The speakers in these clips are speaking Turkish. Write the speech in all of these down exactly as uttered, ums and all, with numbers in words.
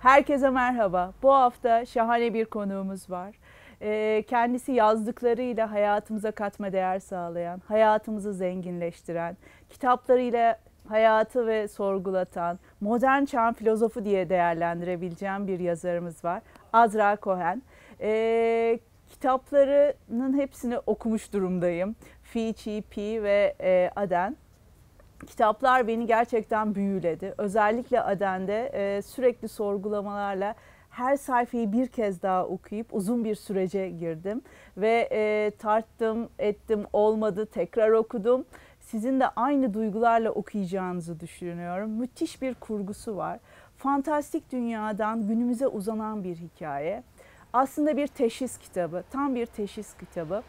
Herkese merhaba. Bu hafta şahane bir konuğumuz var. Ee, Kendisi yazdıklarıyla hayatımıza katma değer sağlayan, hayatımızı zenginleştiren, kitaplarıyla hayatı ve sorgulatan, modern çağın filozofu diye değerlendirebileceğim bir yazarımız var. Azra Cohen. Ee, kitaplarının hepsini okumuş durumdayım. Fi, Chi, Pi ve e, Aden. Kitaplar beni gerçekten büyüledi. Özellikle Aden'de e, sürekli sorgulamalarla her sayfayı bir kez daha okuyup uzun bir sürece girdim. Ve e, tarttım, ettim, olmadı, tekrar okudum. Sizin de aynı duygularla okuyacağınızı düşünüyorum. Müthiş bir kurgusu var. Fantastik dünyadan günümüze uzanan bir hikaye. Aslında bir teşhis kitabı, tam bir teşhis kitabı.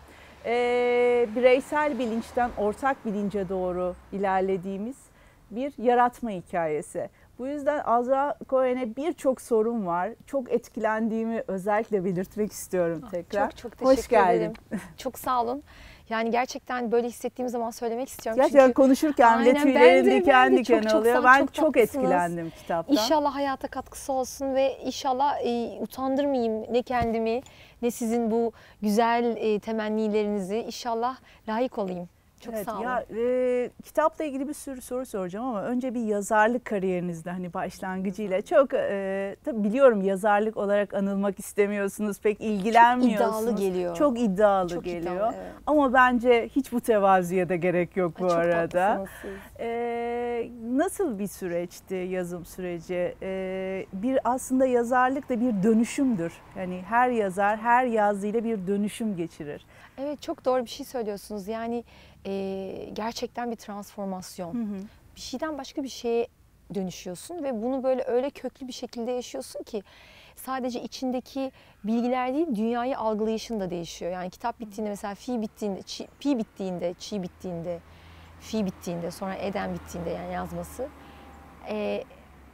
E, bireysel bilinçten ortak bilince doğru ilerlediğimiz bir yaratma hikayesi. Bu yüzden Azra Cohen'e birçok sorun var. Çok etkilendiğimi özellikle belirtmek istiyorum tekrar. Çok çok teşekkür Hoş geldin. ederim. Çok sağ olun. Yani gerçekten böyle hissettiğim zaman söylemek istiyorum. Gerçekten Çünkü konuşurken bile aynen, tüylerim ben de, diken ben de diken çok, çok oluyor. sağ- Ben çok çok tatlısınız. etkilendim kitaptan. İnşallah hayata katkısı olsun ve inşallah e, utandırmayayım ne kendimi ne sizin bu güzel e, temennilerinizi. İnşallah layık olayım. Çok Evet, sağ olun. ya e, kitapla ilgili bir sürü soru soracağım ama önce bir yazarlık kariyerinizde hani başlangıcıyla çok e, tabii biliyorum yazarlık olarak anılmak istemiyorsunuz, pek ilgilenmiyorsunuz. iddialı geliyor. Çok iddialı Çok geliyor. iddialı, evet. Ama bence hiç bu tevazuya da gerek yok bu Çok arada. tatlısınız siz. E, nasıl bir süreçti yazım süreci? E, bir aslında yazarlık da bir dönüşümdür. Yani her yazar her yazdığıyla bir dönüşüm geçirir. Evet, çok doğru bir şey söylüyorsunuz. Yani e, gerçekten bir transformasyon. Hı hı. Bir şeyden başka bir şeye dönüşüyorsun ve bunu böyle öyle köklü bir şekilde yaşıyorsun ki sadece içindeki bilgiler değil, dünyayı algılayışın da değişiyor. Yani kitap bittiğinde mesela fi bittiğinde, çi, pi bittiğinde, çi bittiğinde, fi bittiğinde, sonra eden bittiğinde yani yazması e,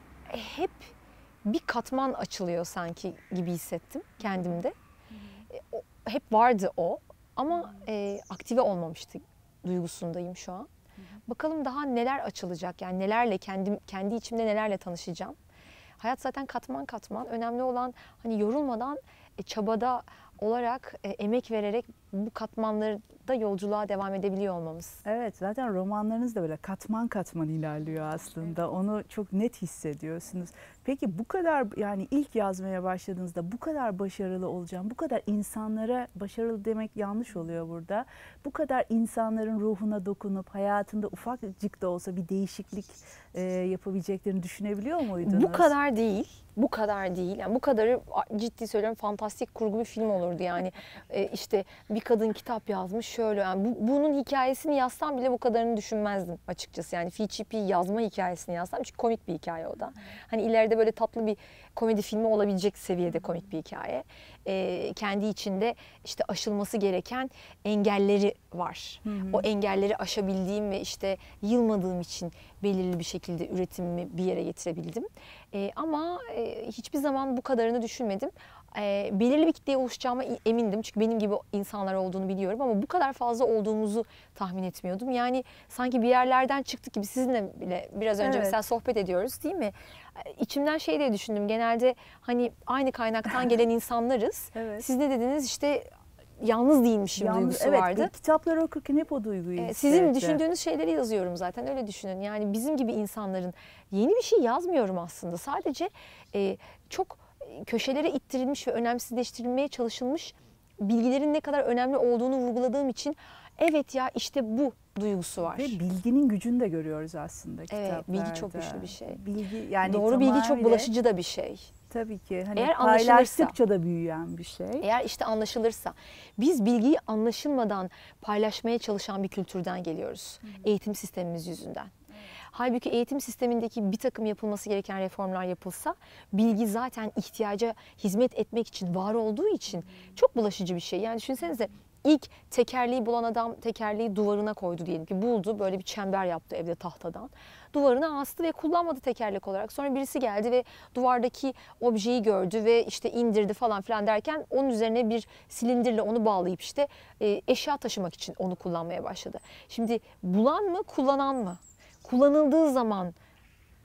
hep bir katman açılıyor sanki gibi hissettim kendimde. E, o, hep vardı o ama e, aktive olmamıştı duygusundayım şu an. Bakalım daha neler açılacak, yani nelerle kendim kendi içimde nelerle tanışacağım. Hayat zaten katman katman. Önemli olan hani yorulmadan e, çabada olarak e, emek vererek bu katmanlarda yolculuğa devam edebiliyor olmamız. Evet, zaten romanlarınız da böyle katman katman ilerliyor aslında. Onu çok net hissediyorsunuz. Peki bu kadar, yani ilk yazmaya başladığınızda bu kadar başarılı olacağım, bu kadar insanlara, başarılı demek yanlış oluyor burada. Bu kadar insanların ruhuna dokunup hayatında ufacık da olsa bir değişiklik e, yapabileceklerini düşünebiliyor muydunuz? Bu kadar değil. Bu kadar değil. Yani bu kadarı ciddi söylüyorum fantastik kurgu bir film olurdu yani. E, işte bir kadın kitap yazmış şöyle. Yani bu, bunun hikayesini yazsam bile bu kadarını düşünmezdim açıkçası. Yani Fi Chi Pi yazma hikayesini yazsam çünkü komik bir hikaye o da. Hani ileride böyle tatlı bir komedi filmi olabilecek seviyede komik bir hikaye. E, kendi içinde işte aşılması gereken engelleri var. Hı hı. O engelleri aşabildiğim ve işte yılmadığım için belirli bir şekilde üretimimi bir yere getirebildim. E, ama e, hiçbir zaman bu kadarını düşünmedim. E, belirli bir kitleye ulaşacağıma emindim. Çünkü benim gibi insanlar olduğunu biliyorum ama bu kadar fazla olduğumuzu tahmin etmiyordum. Yani sanki bir yerlerden çıktık gibi sizinle bile biraz önce Evet. mesela sohbet ediyoruz değil mi? E, İçimden şey diye düşündüm. Genelde hani aynı kaynaktan gelen insanlarız. Evet. Siz ne dediniz işte yalnız değilmişim Yalnız, duygusu evet, vardı. bu kitapları okurken hep o duyguyu Ee, hissettim. Sizin düşündüğünüz şeyleri yazıyorum zaten, öyle düşünün. Yani bizim gibi insanların, yeni bir şey yazmıyorum aslında. Sadece e, çok köşelere ittirilmiş ve önemsizleştirilmeye çalışılmış bilgilerin ne kadar önemli olduğunu vurguladığım için evet ya işte bu duygusu var. Ve bilginin gücünü de görüyoruz aslında kitaplarda. Evet, bilgi çok güçlü bir şey. Bilgi, yani Doğru bilgi çok tamamıyla- bulaşıcı da bir şey. Tabii ki. Hani Eğer anlaşılırsa- paylaştıkça da büyüyen bir şey. Eğer işte anlaşılırsa, biz bilgiyi anlaşılmadan paylaşmaya çalışan bir kültürden geliyoruz. Eğitim sistemimiz yüzünden. Halbuki eğitim sistemindeki bir takım yapılması gereken reformlar yapılsa, bilgi zaten ihtiyaca hizmet etmek için, var olduğu için çok bulaşıcı bir şey. Yani düşünsenize, ilk tekerleği bulan adam tekerleği duvarına koydu diyelim ki, buldu, böyle bir çember yaptı evde tahtadan. Duvarına astı ve kullanmadı tekerlek olarak. Sonra birisi geldi ve duvardaki objeyi gördü ve işte indirdi falan filan derken onun üzerine bir silindirle onu bağlayıp işte e, eşya taşımak için onu kullanmaya başladı. Şimdi bulan mı, kullanan mı? Kullanıldığı zaman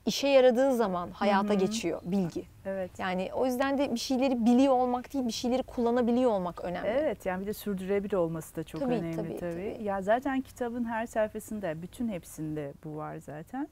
işe yaradığı zaman hayata Hı hı. geçiyor bilgi. Evet. Yani o yüzden de bir şeyleri biliyor olmak değil, bir şeyleri kullanabiliyor olmak önemli. Evet, yani bir de sürdürülebilir olması da çok Tabii, önemli tabii. tabii, tabii. Ya zaten kitabın her sayfasında, bütün hepsinde bu var zaten.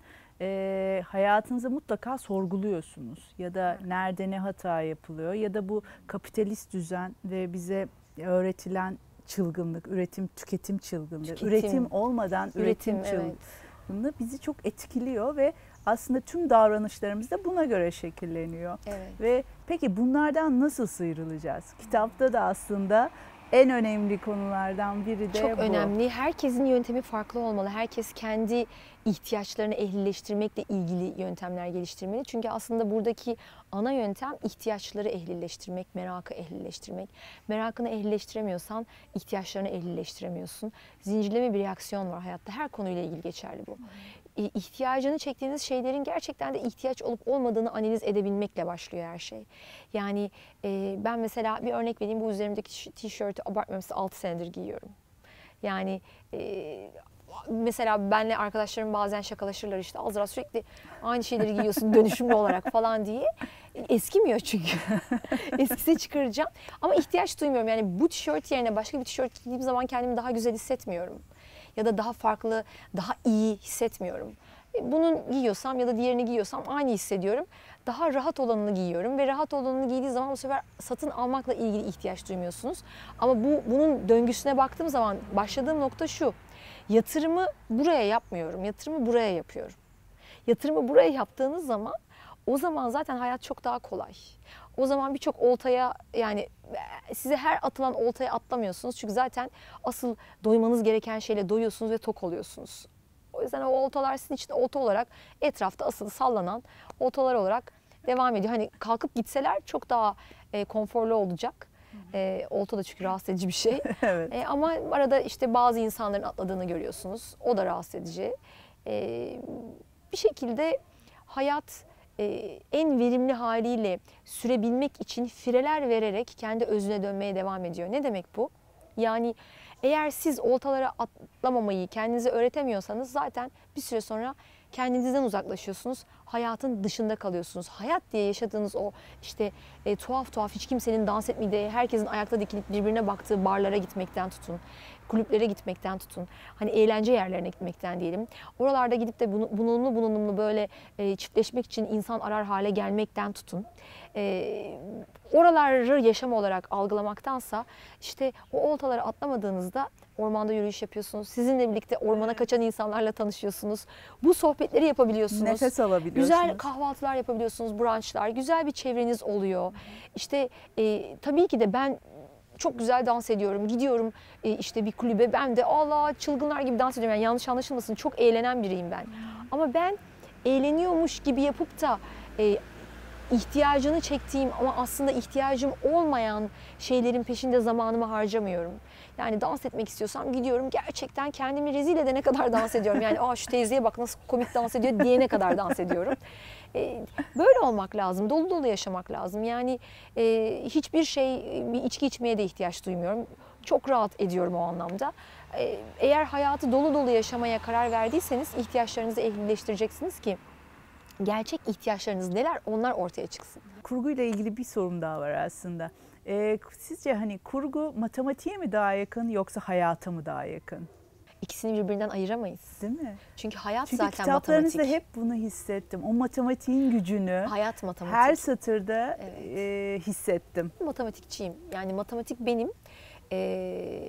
Ee, hayatınızı mutlaka sorguluyorsunuz ya da nerede ne hata yapılıyor ya da bu kapitalist düzen ve bize öğretilen çılgınlık, üretim, tüketim çılgınlığı, Tüketim. üretim olmadan üretim, Üretim, evet. çılgınlığı bizi çok etkiliyor ve aslında tüm davranışlarımız da buna göre şekilleniyor. Evet. Ve peki bunlardan nasıl sıyrılacağız? Kitapta da aslında en önemli konulardan biri de Çok bu. önemli. Herkesin yöntemi farklı olmalı. Herkes kendi ihtiyaçlarını ehlileştirmekle ilgili yöntemler geliştirmeli. Çünkü aslında buradaki ana yöntem ihtiyaçları ehlileştirmek, merakı ehlileştirmek. Merakını ehlileştiremiyorsan ihtiyaçlarını ehlileştiremiyorsun. Zincirleme bir reaksiyon var hayatta. Her konuyla ilgili geçerli bu. İhtiyacını çektiğiniz şeylerin gerçekten de ihtiyaç olup olmadığını analiz edebilmekle başlıyor her şey. Yani e, ben mesela bir örnek vereyim, bu üzerimdeki tişörtü abartmıyorum, size altı senedir giyiyorum. Yani e, mesela benle arkadaşlarım bazen şakalaşırlar, işte Azra sürekli aynı şeyleri giyiyorsun dönüşümlü olarak falan diye. Eskimiyor çünkü. Eskise çıkaracağım. Ama ihtiyaç duymuyorum. Yani bu tişört yerine başka bir tişört giydiğim zaman kendimi daha güzel hissetmiyorum. Ya da daha farklı, daha iyi hissetmiyorum. Bunu giyiyorsam ya da diğerini giyiyorsam aynı hissediyorum. Daha rahat olanını giyiyorum ve rahat olanını giydiği zaman bu sefer satın almakla ilgili ihtiyaç duymuyorsunuz. Ama bu bunun döngüsüne baktığım zaman başladığım nokta şu: yatırımı buraya yapmıyorum, yatırımı buraya yapıyorum. Yatırımı buraya yaptığınız zaman o zaman zaten hayat çok daha kolay. O zaman birçok oltaya, yani size her atılan oltaya atlamıyorsunuz. Çünkü zaten asıl doymanız gereken şeyle doyuyorsunuz ve tok oluyorsunuz. O yüzden o oltalar sizin için olta olarak etrafta asılı sallanan oltalar olarak devam ediyor. Hani kalkıp gitseler çok daha e, konforlu olacak. E, olta da çünkü rahatsız edici bir şey. Evet. E, ama arada işte bazı insanların atladığını görüyorsunuz. O da rahatsız edici. E, bir şekilde hayat e, en verimli haliyle sürebilmek için fireler vererek kendi özüne dönmeye devam ediyor. Ne demek bu? Yani eğer siz oltalara atlamamayı kendinize öğretemiyorsanız zaten bir süre sonra kendinizden uzaklaşıyorsunuz. Hayatın dışında kalıyorsunuz. Hayat diye yaşadığınız o işte e, tuhaf tuhaf, hiç kimsenin dans etmediği, herkesin ayakta dikilip birbirine baktığı barlara gitmekten tutun, kulüplere gitmekten tutun, hani eğlence yerlerine gitmekten diyelim. Oralarda gidip de bunalımlı bunalımlı böyle e, çiftleşmek için insan arar hale gelmekten tutun. E, oraları yaşam olarak algılamaktansa işte o oltaları atlamadığınızda ormanda yürüyüş yapıyorsunuz. Sizinle birlikte ormana kaçan insanlarla tanışıyorsunuz. Bu sohbetleri yapabiliyorsunuz. Nefes alabiliyorsunuz. Güzel kahvaltılar yapabiliyorsunuz, brunchlar. Güzel bir çevreniz oluyor. İşte e, tabii ki de ben çok güzel dans ediyorum. Gidiyorum e, işte bir kulübe. Ben de Allah çılgınlar gibi dans ediyorum. Yani yanlış anlaşılmasın. Çok eğlenen biriyim ben. Ama ben eğleniyormuş gibi yapıp da e, ihtiyacını çektiğim ama aslında ihtiyacım olmayan şeylerin peşinde zamanımı harcamıyorum. Yani dans etmek istiyorsam gidiyorum, gerçekten kendimi rezil edene kadar dans ediyorum. Yani aa şu teyzeye bak nasıl komik dans ediyor diyene kadar dans ediyorum. Ee, böyle olmak lazım, dolu dolu yaşamak lazım. Yani e, hiçbir şey, bir içki içmeye de ihtiyaç duymuyorum. Çok rahat ediyorum o anlamda. Ee, eğer hayatı dolu dolu yaşamaya karar verdiyseniz ihtiyaçlarınızı ehlileştireceksiniz ki gerçek ihtiyaçlarınız neler, onlar ortaya çıksın. Kurguyla ilgili bir sorum daha var aslında. Ee, sizce hani kurgu matematiğe mi daha yakın yoksa hayata mı daha yakın? İkisini birbirinden ayıramayız. Değil mi? Çünkü hayat Çünkü zaten kitaplarınızda matematik. hep bunu hissettim. O matematiğin gücünü Hayat matematik. her satırda Evet. e, hissettim. Matematikçiyim. Yani matematik benim e,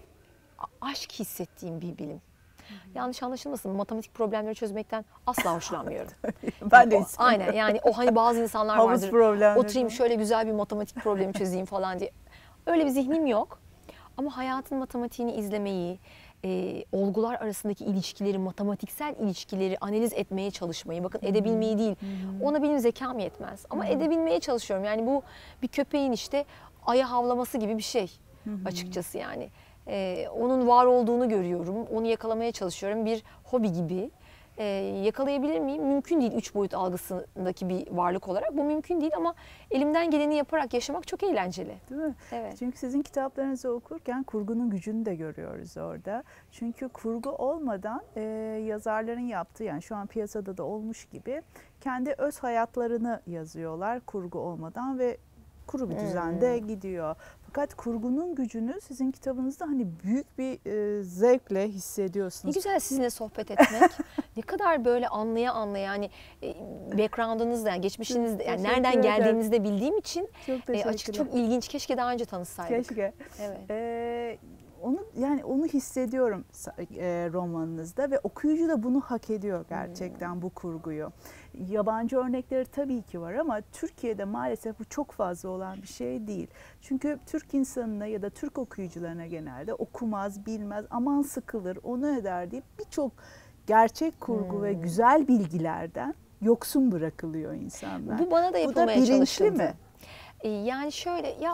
aşk hissettiğim bir bilim. Hı hı. Yanlış anlaşılmasın, matematik problemleri çözmekten asla hoşlanmıyorum. Ben de o, aynen, yani o hani bazı insanlar Havuz vardır. problemleri. Oturayım şöyle güzel bir matematik problemi çözeyim falan diye. Öyle bir zihnim yok. Ama hayatın matematiğini izlemeyi, e, olgular arasındaki ilişkileri, matematiksel ilişkileri analiz etmeye çalışmayı, bakın edebilmeyi değil, Hı-hı. ona benim zekam yetmez. Ama Hı-hı. edebilmeye çalışıyorum. Yani bu bir köpeğin işte aya havlaması gibi bir şey. Hı-hı. Açıkçası yani. Ee, onun var olduğunu görüyorum, onu yakalamaya çalışıyorum, bir hobi gibi. e, yakalayabilir miyim? Mümkün değil üç boyut algısındaki bir varlık olarak. Bu mümkün değil ama elimden geleni yaparak yaşamak çok eğlenceli. Değil mi? Evet. Çünkü sizin kitaplarınızı okurken kurgunun gücünü de görüyoruz orada. Çünkü kurgu olmadan e, yazarların yaptığı, yani şu an piyasada da olmuş gibi, kendi öz hayatlarını yazıyorlar kurgu olmadan ve kuru bir düzende hmm. gidiyor. Fakat kurgunun gücünü sizin kitabınızda hani büyük bir e, zevkle hissediyorsunuz. Ne güzel sizinle sohbet etmek. Ne kadar böyle anlaya anlaya, yani e, background'ınızda, yani geçmişinizde, yani nereden geldiğinizi de bildiğim için e, açık çok ilginç. Keşke daha önce tanışsaydık. Keşke. Evet. Ee, onu yani onu hissediyorum e, romanınızda ve okuyucu da bunu hak ediyor gerçekten hmm. bu kurguyu. Yabancı örnekleri tabii ki var ama Türkiye'de maalesef bu çok fazla olan bir şey değil. Çünkü Türk insanına ya da Türk okuyucularına genelde okumaz, bilmez, aman sıkılır, onu eder deyip birçok gerçek kurgu hmm. ve güzel bilgilerden yoksun bırakılıyor insanlar. Bu bana da yapılmaya çalışıldı. Bu da bilinçli mi? Yani şöyle, ya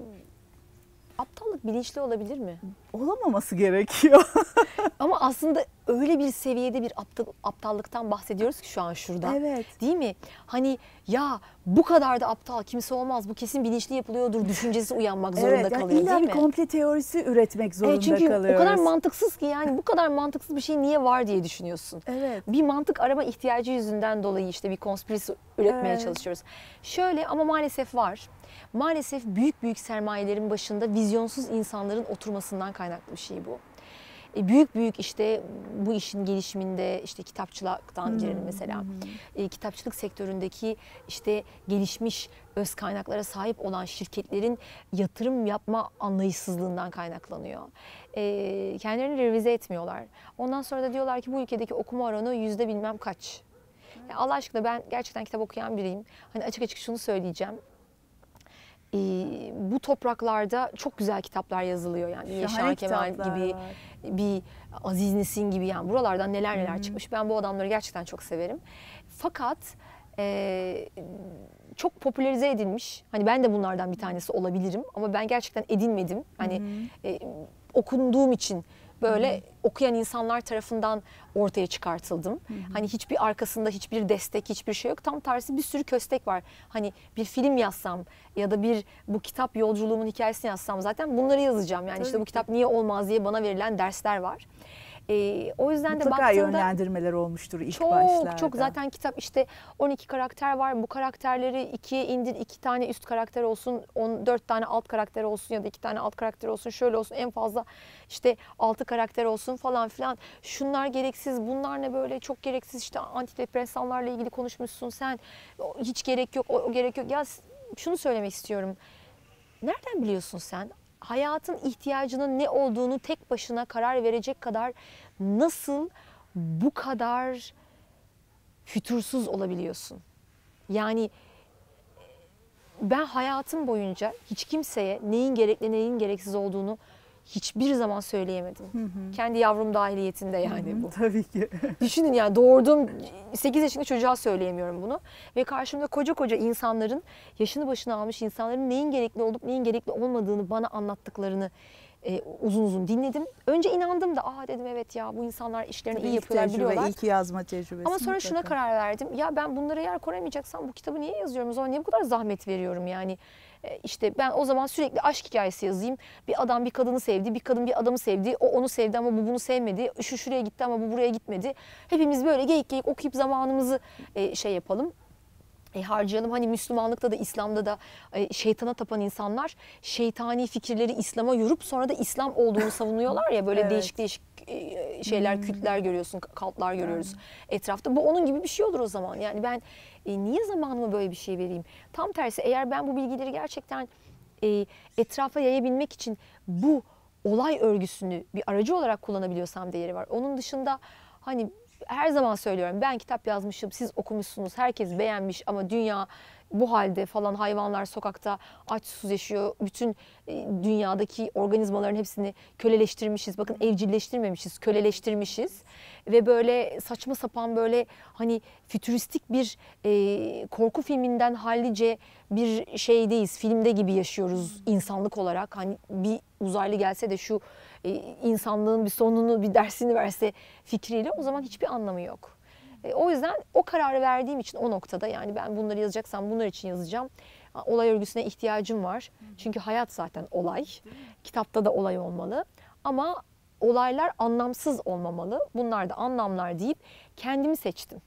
aptallık bilinçli olabilir mi? Olamaması gerekiyor. Ama aslında öyle bir seviyede bir aptal, aptallıktan bahsediyoruz ki şu an şurada. Evet. Değil mi? Hani ya bu kadar da aptal kimse olmaz, bu kesin bilinçli yapılıyordur düşüncesi uyanmak zorunda evet, yani kalıyor, illa değil bir mi? komple teorisi üretmek zorunda evet, çünkü kalıyoruz. o kadar mantıksız ki, yani bu kadar mantıksız bir şey niye var diye düşünüyorsun. Evet. Bir mantık arama ihtiyacı yüzünden dolayı işte bir konspirasi üretmeye evet. çalışıyoruz. Şöyle, ama maalesef var. Maalesef büyük büyük sermayelerin başında vizyonsuz insanların oturmasından kaynaklı bir şey bu. E, büyük büyük işte bu işin gelişiminde işte kitapçılıktan girelim hmm. mesela. E, kitapçılık sektöründeki işte gelişmiş öz kaynaklara sahip olan şirketlerin yatırım yapma anlayışsızlığından kaynaklanıyor. E, kendilerini revize etmiyorlar. Ondan sonra da diyorlar ki bu ülkedeki okuma oranı yüzde bilmem kaç. Yani Allah aşkına, ben gerçekten kitap okuyan biriyim. Hani açık açık şunu söyleyeceğim. Ee, bu topraklarda çok güzel kitaplar yazılıyor, yani Yaşar Kemal gibi, var. bir Aziz Nesin gibi, yani buralardan neler neler hmm. çıkmış. Ben bu adamları gerçekten çok severim. Fakat e, çok popülerize edilmiş. Hani ben de bunlardan bir tanesi olabilirim ama ben gerçekten edinmedim. Hani hmm. e, okunduğum için böyle hmm. okuyan insanlar tarafından ortaya çıkartıldım. Hmm. Hani hiçbir arkasında hiçbir destek, hiçbir şey yok. Tam tersi bir sürü köstek var. Hani bir film yazsam ya da bir bu kitap yolculuğumun hikayesini yazsam zaten bunları yazacağım. Yani Tabii işte bu kitap niye olmaz diye bana verilen dersler var. Ee, o yüzden Mutlaka de baktığında yönlendirmeler olmuştur ilk çok, başlarda. Çok çok zaten kitap işte on iki karakter var. Bu karakterleri ikiye indir, iki tane üst karakter olsun, on dört tane alt karakter olsun ya da iki tane alt karakter olsun, şöyle olsun, en fazla işte altı karakter olsun falan filan. Şunlar gereksiz, bunlar ne böyle, çok gereksiz, işte antidepresanlarla ilgili konuşmuşsun sen, hiç gerek yok, o, o gerek yok. Ya şunu söylemek istiyorum. Nereden biliyorsun sen? Hayatın ihtiyacının ne olduğunu tek başına karar verecek kadar nasıl bu kadar fütursuz olabiliyorsun? Yani ben hayatım boyunca hiç kimseye neyin gerekli neyin gereksiz olduğunu hiçbir zaman söyleyemedim. Hı hı. Kendi yavrum dahiliyetinde yani hı hı, bu. Tabii ki. Düşünün, yani doğurduğum sekiz yaşındaki çocuğa söyleyemiyorum bunu. Ve karşımda koca koca insanların, yaşını başına almış insanların neyin gerekli olup neyin gerekli olmadığını bana anlattıklarını e, uzun uzun dinledim. Önce inandım da, aa dedim evet ya, bu insanlar işlerini Tabii iyi yapıyorlar, tecrübe, biliyorlar. İlk yazma tecrübesi. Ama sonra mutlaka. Şuna karar verdim. Ya ben bunlara yer koyamayacaksam bu kitabı niye yazıyorum? O zaman niye bu kadar zahmet veriyorum yani? İşte ben o zaman sürekli aşk hikayesi yazayım. Bir adam bir kadını sevdi, bir kadın bir adamı sevdi. O onu sevdi ama bu bunu sevmedi. Şu şuraya gitti ama bu buraya gitmedi. Hepimiz böyle geyik geyik okuyup zamanımızı e, şey yapalım. E, harcayalım. Hani Müslümanlıkta da İslam'da da e, şeytana tapan insanlar şeytani fikirleri İslam'a yorup sonra da İslam olduğunu savunuyorlar ya, böyle evet. değişik değişik e, şeyler, hmm. kültler görüyorsun, kaltlar görüyoruz hmm. etrafta. Bu onun gibi bir şey olur o zaman. Yani ben e, niye zamanımı böyle bir şey vereyim? Tam tersi, eğer ben bu bilgileri gerçekten e, etrafa yayabilmek için bu olay örgüsünü bir aracı olarak kullanabiliyorsam değeri var. Onun dışında hani her zaman söylüyorum, ben kitap yazmışım, siz okumuşsunuz, herkes beğenmiş ama dünya bu halde falan, hayvanlar sokakta aç susuz yaşıyor. Bütün dünyadaki organizmaların hepsini köleleştirmişiz. Bakın, evcilleştirmemişiz, köleleştirmişiz. Ve böyle saçma sapan, böyle hani fütüristik bir e, korku filminden hallice bir şeydeyiz. Filmde gibi yaşıyoruz insanlık olarak. Hani bir uzaylı gelse de şu e, insanlığın bir sonunu, bir dersini verse fikriyle, o zaman hiçbir anlamı yok. E, o yüzden o kararı verdiğim için o noktada, yani ben bunları yazacaksam bunlar için yazacağım. Olay örgüsüne ihtiyacım var. Çünkü hayat zaten olay. Kitapta da olay olmalı. Ama olaylar anlamsız olmamalı. Bunlar da anlamlar deyip kendimi seçtim.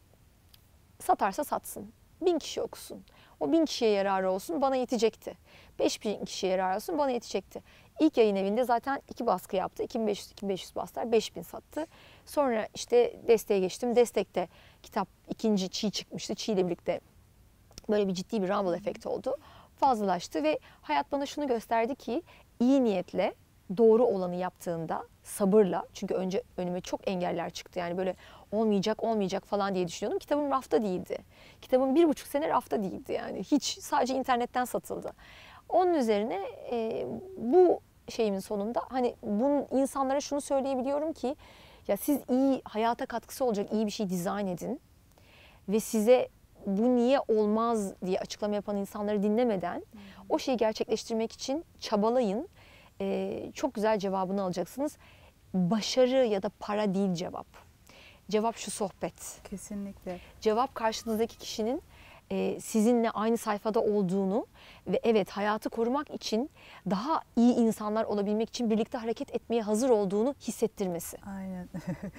Satarsa satsın. Bin kişi okusun. O bin kişiye yararı olsun, bana yetecekti. Beş bin kişiye yararı olsun, bana yetecekti. İlk yayın evinde zaten iki baskı yaptı. iki bin beş yüz iki bin beş yüz bastılar. beş bin sattı. Sonra işte Destek'e geçtim. Destek'te kitap ikinci çiğ çıkmıştı. Çiğ ile birlikte böyle bir ciddi bir rumble efekti oldu. Fazlalaştı ve hayat bana şunu gösterdi ki iyi niyetle doğru olanı yaptığında sabırla, çünkü önce önüme çok engeller çıktı. Yani böyle olmayacak olmayacak falan diye düşünüyordum. Kitabım rafta değildi. Kitabım bir buçuk sene rafta değildi yani. Hiç, sadece internetten satıldı. Onun üzerine e, bu şeyimin sonunda hani bunun insanlara şunu söyleyebiliyorum ki ya siz iyi, hayata katkısı olacak iyi bir şey dizayn edin ve size bu niye olmaz diye açıklama yapan insanları dinlemeden hmm. o şeyi gerçekleştirmek için çabalayın. Ee, çok güzel cevabını alacaksınız. Başarı ya da para değil cevap. Cevap şu: sohbet. Kesinlikle. Cevap karşınızdaki kişinin e, sizinle aynı sayfada olduğunu ve evet hayatı korumak için, daha iyi insanlar olabilmek için birlikte hareket etmeye hazır olduğunu hissettirmesi. Aynen.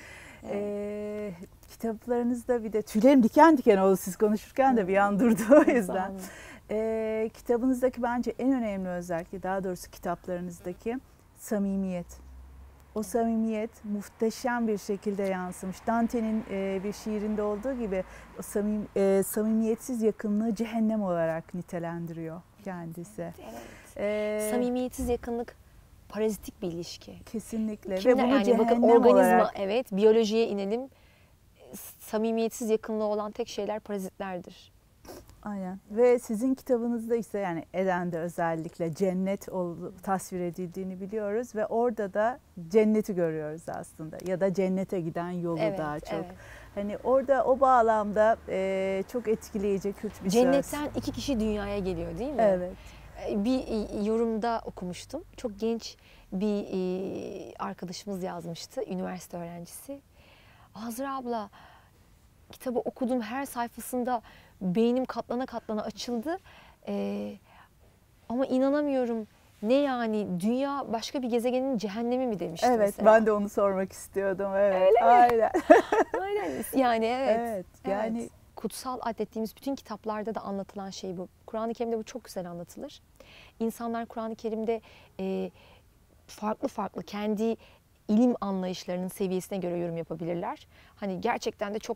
e, kitaplarınızda bir de tüylerim diken diken oldu siz konuşurken de bir an durdu o yüzden. E, kitabınızdaki bence en önemli özelliği, daha doğrusu kitaplarınızdaki samimiyet. O samimiyet muhteşem bir şekilde yansımış. Dante'nin e, bir şiirinde olduğu gibi o samim, e, samimiyetsiz yakınlığı cehennem olarak nitelendiriyor kendisi. Evet. Ee, Samimiyetsiz yakınlık parazitik bir ilişki. Kesinlikle. Kimler, ve bunu yani cehennem bakın organizma, olarak... evet, biyolojiye inelim. Samimiyetsiz yakınlığı olan tek şeyler parazitlerdir. Aynen. Ve sizin kitabınızda ise yani Eden'de özellikle cennet tasvir edildiğini biliyoruz ve orada da cenneti görüyoruz aslında ya da cennete giden yolu evet, daha çok. Evet. Hani orada o bağlamda e, çok etkileyici, kült bir Cennetten söz. Cennetten iki kişi dünyaya geliyor değil mi? Evet. Bir yorumda okumuştum. Çok genç bir arkadaşımız yazmıştı, üniversite öğrencisi. Azra abla, kitabı okudum, her sayfasında beynim katlana katlana açıldı. Ee, ama inanamıyorum. Ne yani? Dünya başka bir gezegenin cehennemi mi demişti evet, mesela. ben de onu sormak istiyordum. Evet. Öyle mi? Aynen. Aynen. Yani evet. Evet. Yani evet. Kutsal adettiğimiz bütün kitaplarda da anlatılan şey bu. Kur'an-ı Kerim'de bu çok güzel anlatılır. İnsanlar Kur'an-ı Kerim'de e, farklı farklı kendi ilim anlayışlarının seviyesine göre yorum yapabilirler. Hani gerçekten de çok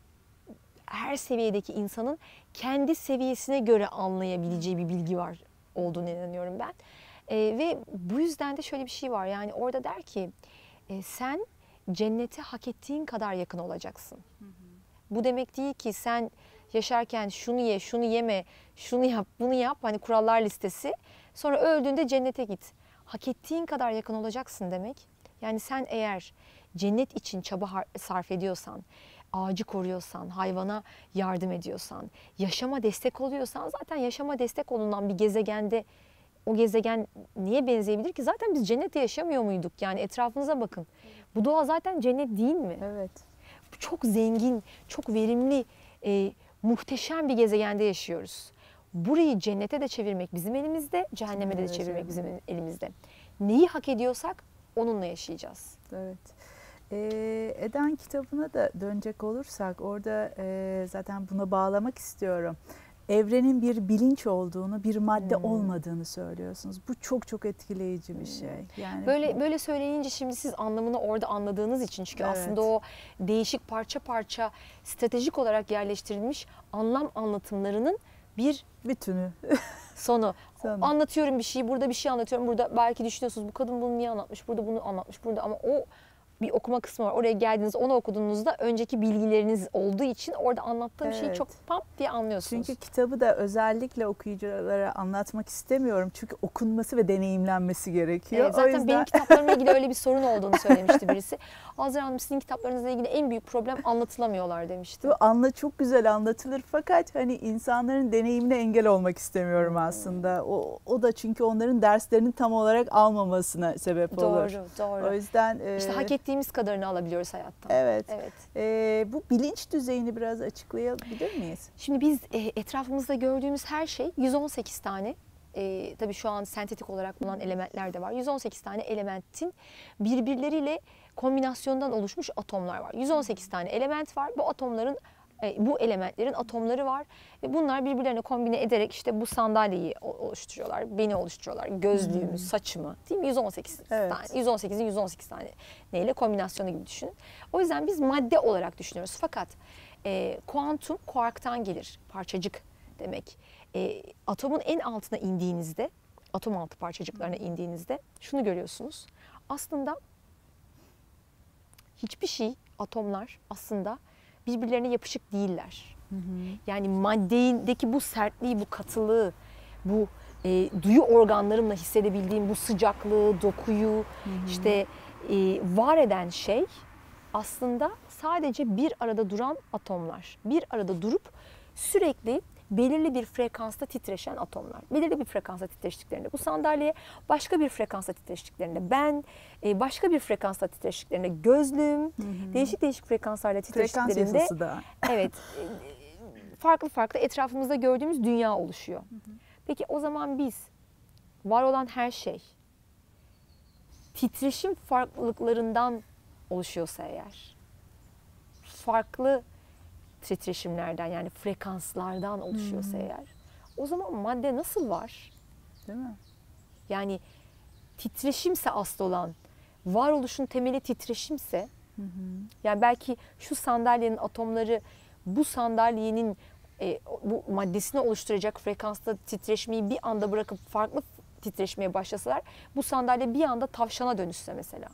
her seviyedeki insanın kendi seviyesine göre anlayabileceği bir bilgi var olduğunu inanıyorum ben. E, ve bu yüzden de şöyle bir şey var. Yani orada der ki e, sen cennete hak ettiğin kadar yakın olacaksın. Hı hı. Bu demek değil ki sen yaşarken şunu ye, şunu yeme, şunu yap, bunu yap. Hani kurallar listesi. Sonra öldüğünde cennete git. Hak ettiğin kadar yakın olacaksın demek. Yani sen eğer cennet için çaba sarf ediyorsan, ağacı koruyorsan, hayvana yardım ediyorsan, yaşama destek oluyorsan, zaten yaşama destek olunan bir gezegende o gezegen niye benzeyebilir ki? Zaten biz cennette yaşamıyor muyduk? Yani etrafınıza bakın. Bu doğa zaten cennet değil mi? Evet. Çok zengin, çok verimli, e, muhteşem bir gezegende yaşıyoruz. Burayı cennete de çevirmek bizim elimizde, cehenneme de çevirmek bizim elimizde. Neyi hak ediyorsak onunla yaşayacağız. Evet. Ee, Eden kitabına da dönecek olursak orada e, zaten buna bağlamak istiyorum. Evrenin bir bilinç olduğunu, bir madde hmm. olmadığını söylüyorsunuz. Bu çok çok etkileyici bir şey. Yani böyle böyle söyleyince şimdi siz anlamını orada anladığınız için, çünkü evet. aslında o değişik parça parça stratejik olarak yerleştirilmiş anlam anlatımlarının bir bütünü. Sonu. Anlatıyorum bir şeyi, burada bir şey anlatıyorum. Burada belki düşünüyorsunuz bu kadın bunu niye anlatmış, burada bunu anlatmış, burada, ama o bir okuma kısmı var. Oraya geldiğinizde, onu okuduğunuzda önceki bilgileriniz olduğu için orada anlattığım evet. şeyi çok pam diye anlıyorsunuz. Çünkü kitabı da özellikle okuyuculara anlatmak istemiyorum. Çünkü okunması ve deneyimlenmesi gerekiyor. Evet, zaten o yüzden... benim kitaplarımla ilgili öyle bir sorun olduğunu söylemişti birisi. Azra Hanım, sizin kitaplarınızla ilgili en büyük problem anlatılamıyorlar demişti. Bu anla çok güzel anlatılır fakat hani insanların deneyimine engel olmak istemiyorum aslında. O, o da çünkü onların derslerini tam olarak almamasına sebep olur. Doğru, doğru. O yüzden... İşte e... hak ettiği İstediğimiz kadarını alabiliyoruz hayattan. Evet. Evet. Ee, bu bilinç düzeyini biraz açıklayabilir miyiz? Şimdi biz e, etrafımızda gördüğümüz her şey yüz on sekiz tane, e, tabii şu an sentetik olarak bulunan elementler de var. yüz on sekiz tane elementin birbirleriyle kombinasyondan oluşmuş atomlar var. yüz on sekiz tane element var. Bu atomların e, bu elementlerin atomları var ve bunlar birbirlerine kombine ederek işte bu sandalyeyi oluşturuyorlar, beni oluşturuyorlar, gözlüğümü, hmm. saçımı, değil mi? yüz on sekiz evet. tane, yüz on sekizin yüz on sekiz tane neyle kombinasyonu gibi düşünün. O yüzden biz madde olarak düşünüyoruz. Fakat e, kuantum kuarktan gelir, parçacık demek. E, atomun en altına indiğinizde, atom altı parçacıklarına indiğinizde şunu görüyorsunuz. Aslında hiçbir şey, atomlar aslında birbirlerine yapışık değiller. Hı hı. Yani maddedeki bu sertliği, bu katılığı, bu e, duyu organlarımla hissedebildiğim bu sıcaklığı, dokuyu, hı hı. işte e, var eden şey aslında sadece bir arada duran atomlar. Bir arada durup sürekli belirli bir frekansta titreşen atomlar. Belirli bir frekansta titreştiklerinde bu sandalye, başka bir frekansta titreştiklerinde ben, başka bir frekansta titreştiklerinde gözlüğüm, hı hı. değişik değişik frekanslarla titreştiklerinde frekans yasası da. Evet, farklı farklı etrafımızda gördüğümüz dünya oluşuyor. Hı hı. Peki o zaman biz var olan her şey titreşim farklılıklarından oluşuyorsa eğer, farklı titreşimlerden yani frekanslardan oluşuyorsa hmm. eğer, o zaman madde nasıl var? Değil mi? Yani titreşimse asıl olan, varoluşun temeli titreşimse, hı hı. yani belki şu sandalyenin atomları bu sandalyenin e, bu maddesini oluşturacak frekansta titreşmeyi bir anda bırakıp farklı titreşmeye başlasalar, bu sandalye bir anda tavşana dönüşse mesela.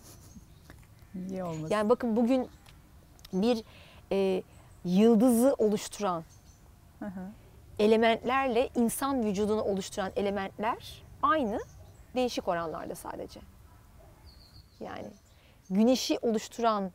Niye olmasın? Yani bakın bugün bir e, yıldızı oluşturan hı hı. elementlerle insan vücudunu oluşturan elementler aynı, değişik oranlarda sadece. Yani güneşi oluşturan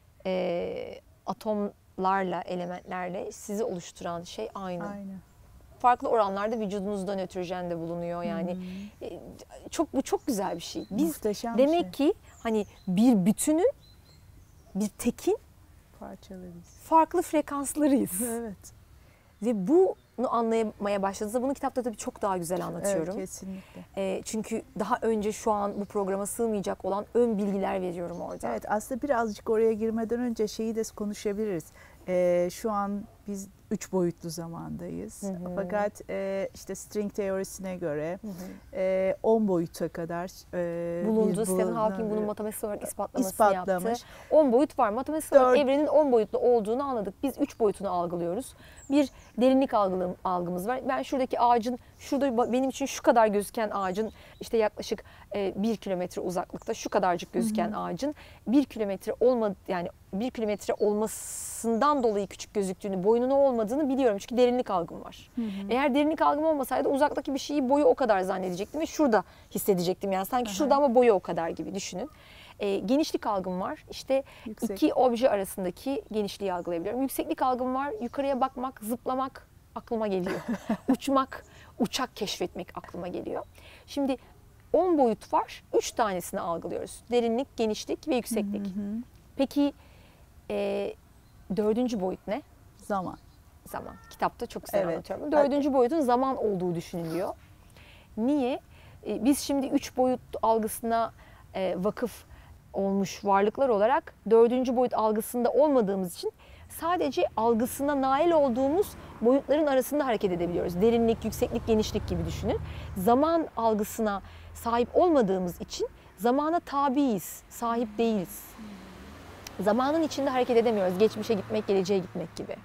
e, atomlarla, elementlerle sizi oluşturan şey aynı. Aynı. Farklı oranlarda vücudunuzda nötrojen de bulunuyor. Yani hmm. e, çok bu çok güzel bir şey. Biz Muhteşem demek şey. ki hani bir bütünün, bir tekin parçalarıyız. Farklı frekanslarıyız. Evet. Ve bunu anlamaya başladığınızda bunu kitapta tabii çok daha güzel anlatıyorum. Evet, kesinlikle. E, çünkü daha önce şu an bu programa sığmayacak olan ön bilgiler veriyorum orada. Evet, aslında birazcık oraya girmeden önce şeyi de konuşabiliriz. Ee, şu an biz üç boyutlu zamandayız. Hı hı. Fakat e, işte string teorisine göre hı hı. E, on boyuta kadar e, bulundu. Stephen Hawking bunun matematiksel olarak ispatlamasını ispatlamış. yaptı. on boyut var. Matematiksel olarak evrenin on boyutlu olduğunu anladık. Biz üç boyutunu algılıyoruz. Bir derinlik algılım, algımız var. Ben şuradaki ağacın, şurada benim için şu kadar gözüken ağacın işte yaklaşık e, bir kilometre uzaklıkta şu kadarcık gözüken hı hı. ağacın bir kilometre olmadı yani bir kilometre olmasından dolayı küçük gözüktüğünü, boyunun o olmadığını biliyorum. Çünkü derinlik algım var. Hı hı. Eğer derinlik algım olmasaydı uzaktaki bir şeyi boyu o kadar zannedecektim ve şurada hissedecektim. Yani sanki hı hı. şurada ama boyu o kadar gibi düşünün. E, genişlik algım var. İşte Yüksek. iki obje arasındaki genişliği algılayabiliyorum. Yükseklik algım var. Yukarıya bakmak, zıplamak aklıma geliyor. Uçmak, uçak keşfetmek aklıma geliyor. Şimdi on boyut var. üç tanesini algılıyoruz. Derinlik, genişlik ve yükseklik. Hı hı. Peki e, dördüncü boyut ne? Zaman. Zaman. Kitapta çok güzel evet. anlatıyorum. Dördüncü boyutun zaman olduğu düşünülüyor. Niye? E, biz şimdi üç boyut algısına e, vakıf olmuş varlıklar olarak dördüncü boyut algısında olmadığımız için sadece algısına nail olduğumuz boyutların arasında hareket edebiliyoruz. Derinlik, yükseklik, genişlik gibi düşünün. Zaman algısına sahip olmadığımız için zamana tabiiz, sahip değiliz. Zamanın içinde hareket edemiyoruz. Geçmişe gitmek, geleceğe gitmek gibi.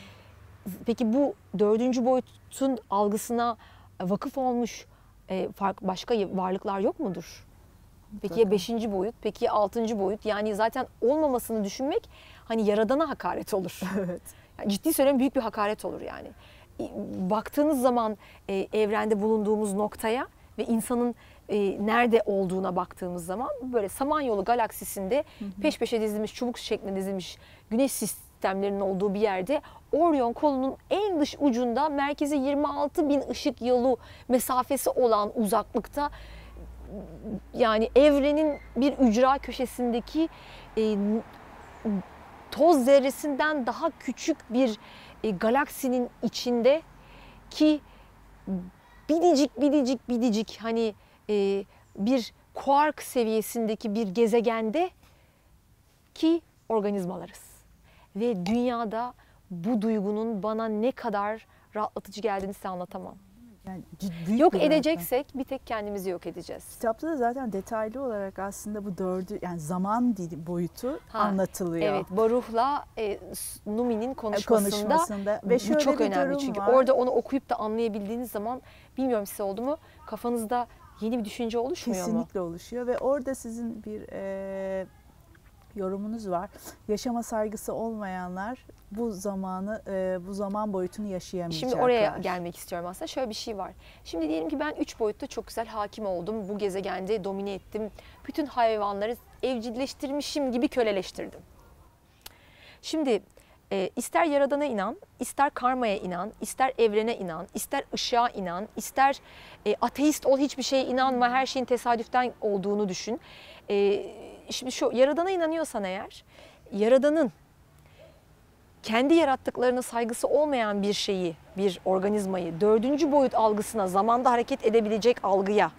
Peki bu dördüncü boyutun algısına vakıf olmuş e, fark, başka varlıklar yok mudur? Peki ya beşinci boyut, peki ya altıncı boyut? Yani zaten olmamasını düşünmek hani yaradana hakaret olur. Evet. Yani ciddi söylüyorum, büyük bir hakaret olur yani. Baktığınız zaman e, evrende bulunduğumuz noktaya ve insanın e, nerede olduğuna baktığımız zaman böyle Samanyolu galaksisinde hı hı. peş peşe dizilmiş, çubuk şeklinde dizilmiş güneş sistemlerinin olduğu bir yerde Orion kolunun en dış ucunda merkeze yirmi altı bin ışık yılı mesafesi olan uzaklıkta yani evrenin bir ücra köşesindeki e, toz zerresinden daha küçük bir e, galaksinin içinde ki bidicik bidicik bidicik hani e, bir kuark seviyesindeki bir gezegende ki organizmalarız. Ve dünyada bu duygunun bana ne kadar rahatlatıcı geldiğini size anlatamam. Yani büyük Yok bir edeceksek bir tek kendimizi yok edeceğiz. Kitapta da zaten detaylı olarak aslında bu dördü yani zaman dili boyutu Ha, anlatılıyor. Evet, Baruch'la e, Numi'nin konuşmasında, konuşmasında. Ve bu şöyle çok bir önemli durum çünkü var. orada onu okuyup da anlayabildiğiniz zaman bilmiyorum size oldu mu kafanızda yeni bir düşünce oluşmuyor mu? Kesinlikle oluşuyor ve orada sizin bir e, yorumunuz var. Yaşama saygısı olmayanlar bu zamanı, e, bu zaman boyutunu yaşayamayacaklar. Şimdi oraya gelmek istiyorum aslında. Şöyle bir şey var. Şimdi diyelim ki ben üç boyutta çok güzel hakim oldum. Bu gezegende domine ettim. Bütün hayvanları evcilleştirmişim gibi köleleştirdim. Şimdi e, ister Yaradan'a inan, ister karmaya inan, ister evrene inan, ister ışığa inan, ister e, ateist ol, hiçbir şeye inanma, her şeyin tesadüften olduğunu düşün. E, şimdi şu Yaradan'a inanıyorsan eğer, Yaradan'ın kendi yarattıklarına saygısı olmayan bir şeyi, bir organizmayı dördüncü boyut algısına, zamanda hareket edebilecek algıya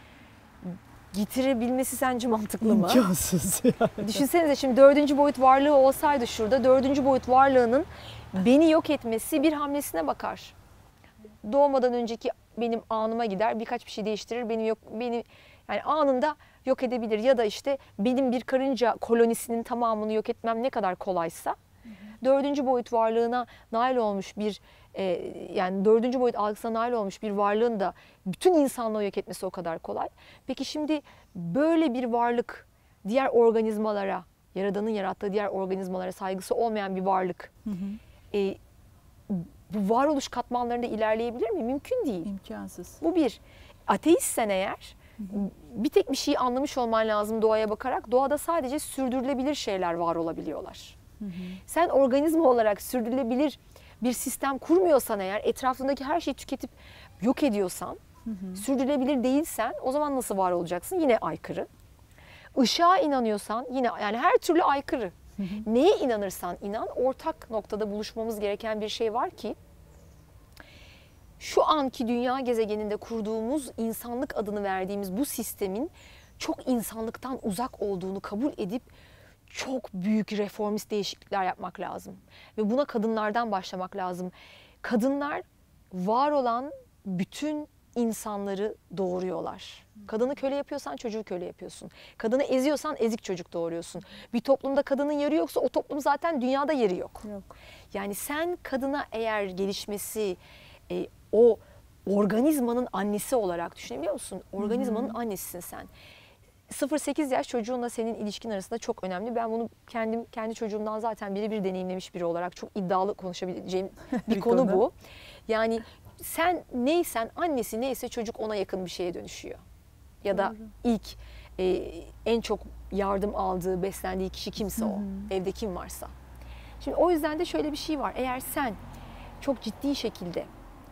getirebilmesi sence mantıklı mı? İmkansız yani. Düşünsenize şimdi dördüncü boyut varlığı olsaydı şurada, dördüncü boyut varlığının beni yok etmesi bir hamlesine bakar. Doğmadan önceki benim anıma gider, birkaç bir şey değiştirir, beni yok, beni yani anında yok edebilir. Ya da işte benim bir karınca kolonisinin tamamını yok etmem ne kadar kolaysa, dördüncü boyut varlığına nail olmuş bir e, yani dördüncü boyut algısına nail olmuş bir varlığın da bütün insanlığı yok etmesi o kadar kolay. Peki şimdi böyle bir varlık diğer organizmalara, Yaradan'ın yarattığı diğer organizmalara saygısı olmayan bir varlık Hı hı. e, bu varoluş katmanlarında ilerleyebilir mi? Mümkün değil. İmkansız. Bu bir. Ateistsen eğer bir tek bir şeyi anlamış olman lazım doğaya bakarak. Doğada sadece sürdürülebilir şeyler var olabiliyorlar. Hı hı. Sen organizma olarak sürdürülebilir bir sistem kurmuyorsan eğer, etrafındaki her şeyi tüketip yok ediyorsan, hı hı. sürdürülebilir değilsen o zaman nasıl var olacaksın? Yine aykırı. Işığa inanıyorsan yine yani her türlü aykırı. Hı hı. Neye inanırsan inan, ortak noktada buluşmamız gereken bir şey var ki şu anki dünya gezegeninde kurduğumuz, insanlık adını verdiğimiz bu sistemin çok insanlıktan uzak olduğunu kabul edip çok büyük reformist değişiklikler yapmak lazım. Ve buna kadınlardan başlamak lazım. Kadınlar var olan bütün insanları doğuruyorlar. Kadını köle yapıyorsan çocuğu köle yapıyorsun. Kadını eziyorsan ezik çocuk doğuruyorsun. Bir toplumda kadının yeri yoksa o toplum zaten dünyada yeri yok. Yok. Yani sen kadına eğer gelişmesi, e, o organizmanın annesi olarak düşünebiliyor musun? Organizmanın Hı-hı. annesisin sen. sıfır sekiz yaş çocuğunla senin ilişkin arasında çok önemli. Ben bunu kendim kendi çocuğumdan zaten birebir deneyimlemiş biri olarak çok iddialı konuşabileceğim bir, bir konu, konu bu. Yani sen neysen, annesi neyse çocuk ona yakın bir şeye dönüşüyor. Ya da Doğru. ilk e, en çok yardım aldığı, beslendiği kişi kimse o. Hı hı. Evde kim varsa. Şimdi o yüzden de şöyle bir şey var. Eğer sen çok ciddi şekilde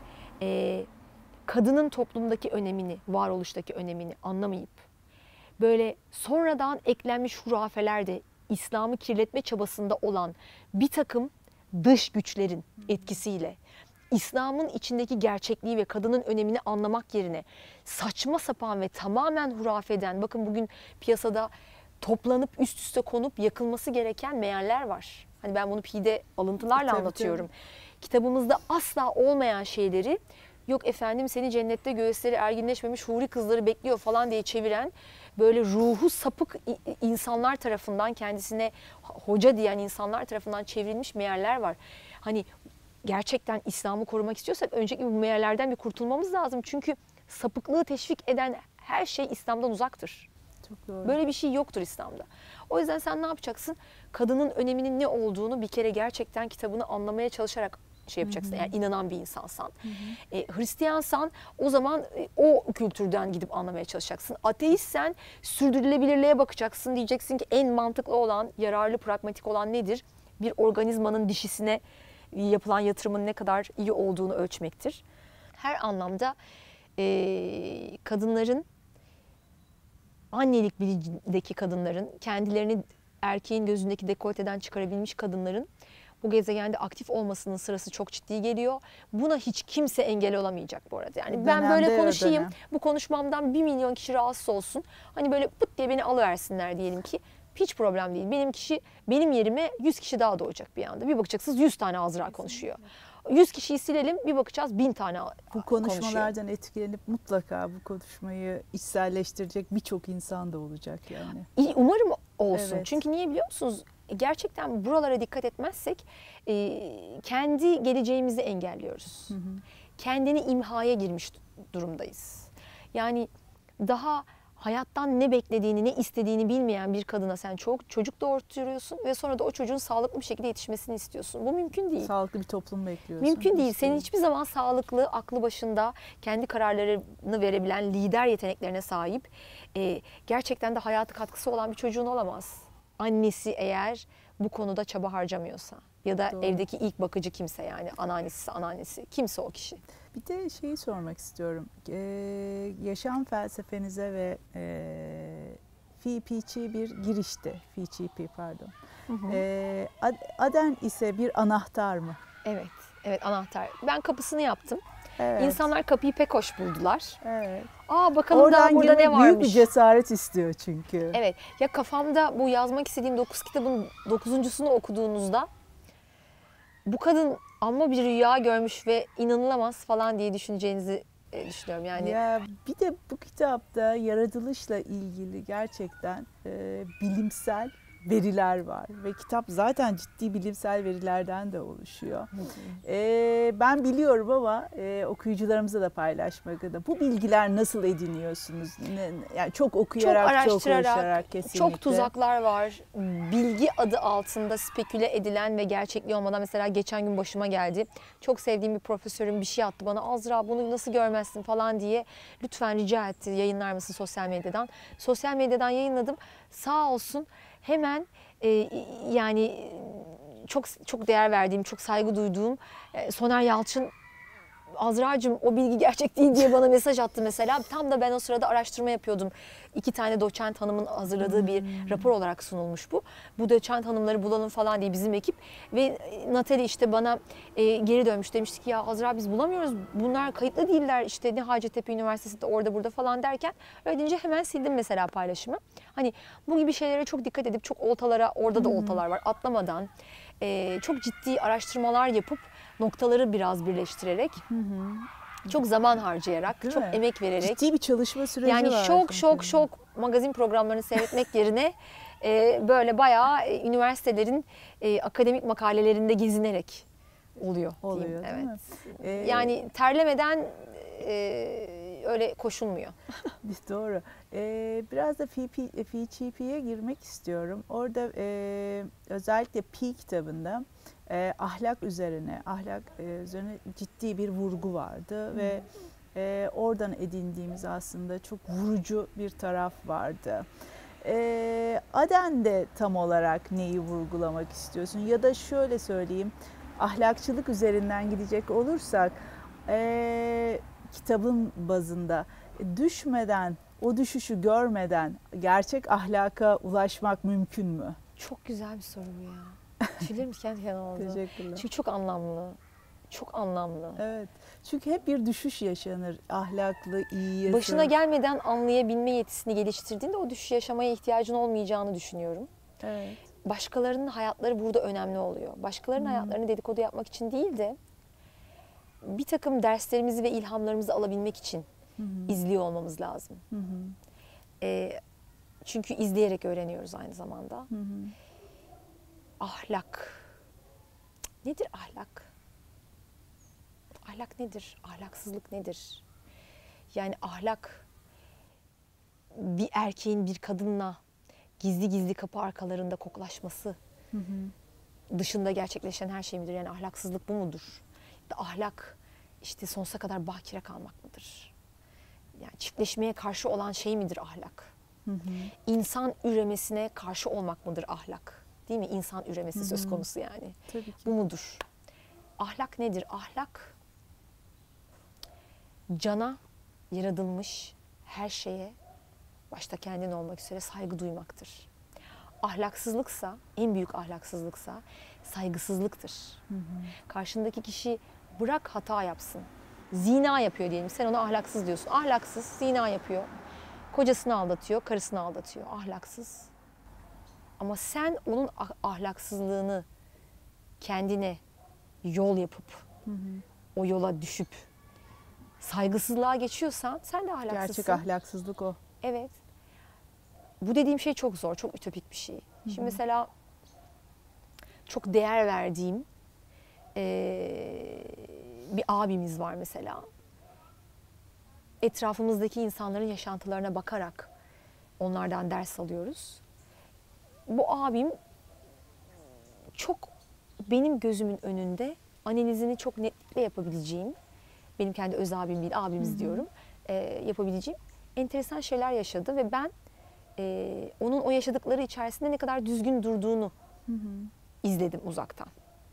e, kadının toplumdaki önemini, varoluştaki önemini anlamayıp böyle sonradan eklenmiş hurafelerde İslam'ı kirletme çabasında olan bir takım dış güçlerin etkisiyle İslam'ın içindeki gerçekliği ve kadının önemini anlamak yerine saçma sapan ve tamamen hurafeden, bakın bugün piyasada toplanıp üst üste konup yakılması gereken mealler var. Hani ben bunu P'de alıntılarla tabii, anlatıyorum. Tabii. Kitabımızda asla olmayan şeyleri, yok efendim seni cennette göğüsleri erginleşmemiş huri kızları bekliyor falan diye çeviren, böyle ruhu sapık insanlar tarafından, kendisine hoca diyen insanlar tarafından çevrilmiş mealler var. Hani gerçekten İslam'ı korumak istiyorsak öncelikle bu meallerden bir kurtulmamız lazım. Çünkü sapıklığı teşvik eden her şey İslam'dan uzaktır. Çok doğru. Böyle bir şey yoktur İslam'da. O yüzden sen ne yapacaksın? Kadının öneminin ne olduğunu bir kere gerçekten kitabını anlamaya çalışarak şey yapacaksın. Hı hı. Eğer inanan bir insansan. Hı hı. E, Hristiyansan o zaman e, o kültürden gidip anlamaya çalışacaksın. Ateistsen sürdürülebilirliğe bakacaksın. Diyeceksin ki en mantıklı olan, yararlı, pragmatik olan nedir? Bir organizmanın dişisine yapılan yatırımın ne kadar iyi olduğunu ölçmektir. Her anlamda e, kadınların annelik bilincindeki kadınların, kendilerini erkeğin gözündeki dekolteden çıkarabilmiş kadınların bu gezegende aktif olmasının sırası çok ciddi geliyor. Buna hiç kimse engel olamayacak bu arada. Yani ben Dönemde böyle o konuşayım, dönem. bu konuşmamdan bir milyon kişi rahatsız olsun. Hani böyle pıt diye beni alıversinler diyelim ki. Hiç problem değil. Benim kişi, benim yerime yüz kişi daha doğacak bir anda. Bir bakacaksınız yüz tane Azra konuşuyor. yüz kişiyi silelim, bir bakacağız bin tane Bu konuşuyor. konuşmalardan etkilenip mutlaka bu konuşmayı içselleştirecek birçok insan da olacak yani. İyi, umarım olsun. Evet. Çünkü niye biliyor musunuz? Gerçekten buralara dikkat etmezsek e, kendi geleceğimizi engelliyoruz. Hı hı. Kendini imhaya girmiş durumdayız. Yani daha hayattan ne beklediğini, ne istediğini bilmeyen bir kadına sen çok çocuk doğurtuyorsun ve sonra da o çocuğun sağlıklı bir şekilde yetişmesini istiyorsun. Bu mümkün değil. Sağlıklı bir toplum bekliyorsun. Mümkün değil. Hiç Senin hiçbir zaman sağlıklı, aklı başında, kendi kararlarını verebilen lider yeteneklerine sahip, e, gerçekten de hayata katkısı olan bir çocuğun olamaz. Annesi eğer bu konuda çaba harcamıyorsa ya da Doğru. evdeki ilk bakıcı kimse, yani anneannesi, anneannesi kimse o kişi. Bir de şeyi sormak istiyorum. Ee, yaşam felsefenize ve e, Fi Piçi bir girişti. Fi Çi pardon. Hı hı. Ee, Ad- Aden ise bir anahtar mı? Evet, evet, anahtar. Ben kapısını yaptım. Evet. İnsanlar kapıyı pek hoş buldular. Evet. Aa, bakalım Oradan daha burada ne girmek büyük bir varmış. cesaret istiyor çünkü. Evet, ya kafamda bu yazmak istediğim dokuz kitabın dokuzuncusunu okuduğunuzda bu kadın amma bir rüya görmüş ve inanılamaz falan diye düşüneceğinizi e, düşünüyorum. Yani Ya bir de bu kitapta yaratılışla ilgili gerçekten e, bilimsel veriler var ve kitap zaten ciddi bilimsel verilerden de oluşuyor. E, ben biliyorum ama e, okuyucularımıza da paylaşmak adına bu bilgiler nasıl ediniyorsunuz? Ne, yani çok okuyarak, çok, araştırarak, uğraşarak kesinlikle. çok tuzaklar var. Bilgi adı altında speküle edilen ve gerçekliği olmadan, mesela geçen gün başıma geldi. Çok sevdiğim bir profesörüm bir şey attı bana. Azra, bunu nasıl görmezsin falan diye lütfen rica etti, yayınlar mısın sosyal medyadan. Sosyal medyadan yayınladım. Sağ olsun hemen e, yani çok çok değer verdiğim, çok saygı duyduğum e, Soner Yalçın, Azra'cığım o bilgi gerçek değil diye bana mesaj attı mesela. Tam da ben o sırada araştırma yapıyordum. İki tane doçent hanımın hazırladığı bir Hmm. rapor olarak sunulmuş bu. Bu doçent hanımları bulalım falan diye bizim ekip. Ve Natalie işte bana e, geri dönmüş, demişti ki ya Azra biz bulamıyoruz. Bunlar kayıtlı değiller, işte ne Hacettepe Üniversitesi'nde orada burada falan derken. Öyle deyince hemen sildim mesela paylaşımı. Hani bu gibi şeylere çok dikkat edip, çok oltalara, orada da oltalar var, atlamadan e, çok ciddi araştırmalar yapıp noktaları biraz birleştirerek, Hı hı. çok zaman harcayarak, Değil çok mi? emek vererek, Ciddi bir çalışma süreci yani var. şok çünkü. şok şok magazin programlarını seyretmek yerine e, böyle bayağı e, üniversitelerin e, akademik makalelerinde gezinerek oluyor. Oluyor diyeyim. değil Evet. mi? Ee, Yani terlemeden e, öyle koşulmuyor. Doğru. Ee, biraz da Fi Çi Pi'ye girmek istiyorum. Orada e, özellikle Pi kitabında e, ahlak üzerine, ahlak e, üzerine ciddi bir vurgu vardı hmm. ve e, oradan edindiğimiz aslında çok vurucu bir taraf vardı. E, Aden'de tam olarak neyi vurgulamak istiyorsun? Ya da şöyle söyleyeyim, ahlakçılık üzerinden gidecek olursak e, kitabın bazında düşmeden, o düşüşü görmeden gerçek ahlaka ulaşmak mümkün mü? Çok güzel bir soru bu ya. Tüylerim diken diken oldu. Teşekkürler. Çünkü çok anlamlı. Çok anlamlı. Evet. Çünkü hep bir düşüş yaşanır. Ahlaklı, iyi yaşanır. Başına gelmeden anlayabilme yetisini geliştirdiğinde o düşüşü yaşamaya ihtiyacın olmayacağını düşünüyorum. Evet. Başkalarının hayatları burada önemli oluyor. Başkalarının hmm. hayatlarını dedikodu yapmak için değil de bir takım derslerimizi ve ilhamlarımızı alabilmek için hı hı. izliyor olmamız lazım. Hı hı. E, çünkü izleyerek öğreniyoruz aynı zamanda. Hı hı. Ahlak. Nedir ahlak? Ahlak nedir? Ahlaksızlık nedir? Yani ahlak bir erkeğin bir kadınla gizli gizli kapı arkalarında koklaşması hı hı. dışında gerçekleşen her şey midir? Yani ahlaksızlık bu mudur? Ya da ahlak işte sonsuza kadar bakire kalmak mıdır? Yani çiftleşmeye karşı olan şey midir ahlak? Hı hı. İnsan üremesine karşı olmak mıdır ahlak? Değil mi? İnsan üremesi hı hı. söz konusu yani. Tabii ki. Bu mudur? Ahlak nedir? Ahlak cana yaratılmış her şeye başta kendin olmak üzere saygı duymaktır. Ahlaksızlıksa, en büyük ahlaksızlıksa saygısızlıktır. Hı hı. Karşındaki kişi bırak hata yapsın. Zina yapıyor diyelim. Sen ona ahlaksız diyorsun. Ahlaksız, zina yapıyor. Kocasını aldatıyor, karısını aldatıyor. Ahlaksız. Ama sen onun ahlaksızlığını kendine yol yapıp, hı hı. o yola düşüp saygısızlığa geçiyorsan sen de ahlaksızsın. Gerçek ahlaksızlık o. Evet. Bu dediğim şey çok zor, çok ütopik bir şey. Hı-hı. Şimdi mesela çok değer verdiğim ee, bir abimiz var mesela. Etrafımızdaki insanların yaşantılarına bakarak onlardan ders alıyoruz. Bu abim çok benim gözümün önünde analizini çok netlikle yapabileceğim, benim kendi öz abim değil, abimiz Hı-hı. diyorum, e, yapabileceğim enteresan şeyler yaşadı ve ben e, onun o yaşadıkları içerisinde ne kadar düzgün durduğunu Hı-hı. izledim uzaktan.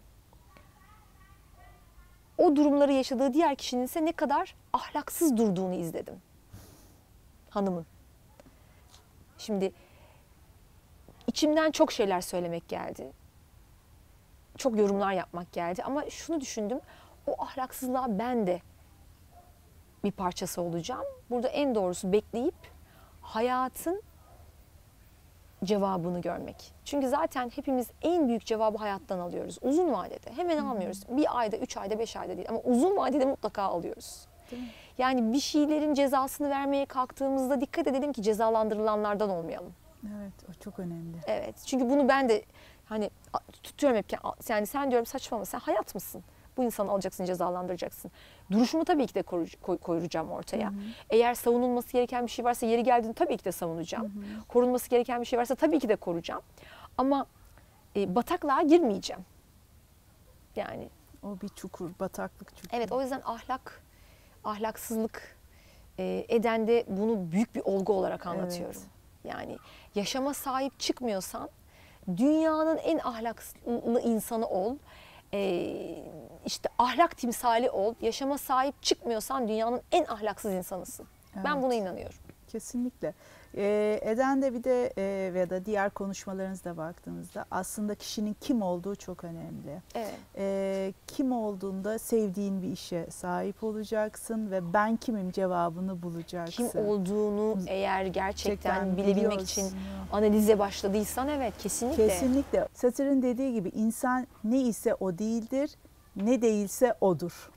O durumları yaşadığı diğer kişinin ise ne kadar ahlaksız durduğunu izledim. Hanımın. Şimdi içimden çok şeyler söylemek geldi. Çok yorumlar yapmak geldi ama şunu düşündüm. O ahlaksızlığa ben de bir parçası olacağım. Burada en doğrusu bekleyip hayatın cevabını görmek. Çünkü zaten hepimiz en büyük cevabı hayattan alıyoruz. Uzun vadede. Hemen Hı-hı. almıyoruz. Bir ayda, üç ayda, beş ayda değil. Ama uzun vadede mutlaka alıyoruz. Yani bir şeylerin cezasını vermeye kalktığımızda dikkat edelim ki cezalandırılanlardan olmayalım. Evet, o çok önemli. Evet. Çünkü bunu ben de hani tutuyorum hep. Yani sen diyorum saçmalama, sen hayat mısın? Bu insanı alacaksın, cezalandıracaksın. Duruşumu tabii ki de koyacağım ortaya. Hı hı. Eğer savunulması gereken bir şey varsa yeri geldiğinde tabii ki de savunacağım. Hı hı. Korunması gereken bir şey varsa tabii ki de koruyacağım. Ama e, bataklığa girmeyeceğim. Yani. O bir çukur, bataklık çukuru. Evet, o yüzden ahlak, ahlaksızlık e, eden de bunu büyük bir olgu olarak anlatıyorum. Evet. Yani yaşama sahip çıkmıyorsan dünyanın en ahlaklı insanı ol. Ee, işte ahlak timsali ol, yaşama sahip çıkmıyorsan dünyanın en ahlaksız insanısın. Evet. Ben buna inanıyorum. Kesinlikle. Ee, Eden'de bir de e, ve da diğer konuşmalarınızda baktığınızda aslında kişinin kim olduğu çok önemli. Evet. Ee, kim olduğunda sevdiğin bir işe sahip olacaksın ve ben kimim cevabını bulacaksın. Kim olduğunu eğer gerçekten, gerçekten bilebilmek için ya. analize başladıysan evet kesinlikle. Kesinlikle. Satır'ın dediği gibi insan ne ise o değildir, ne değilse odur.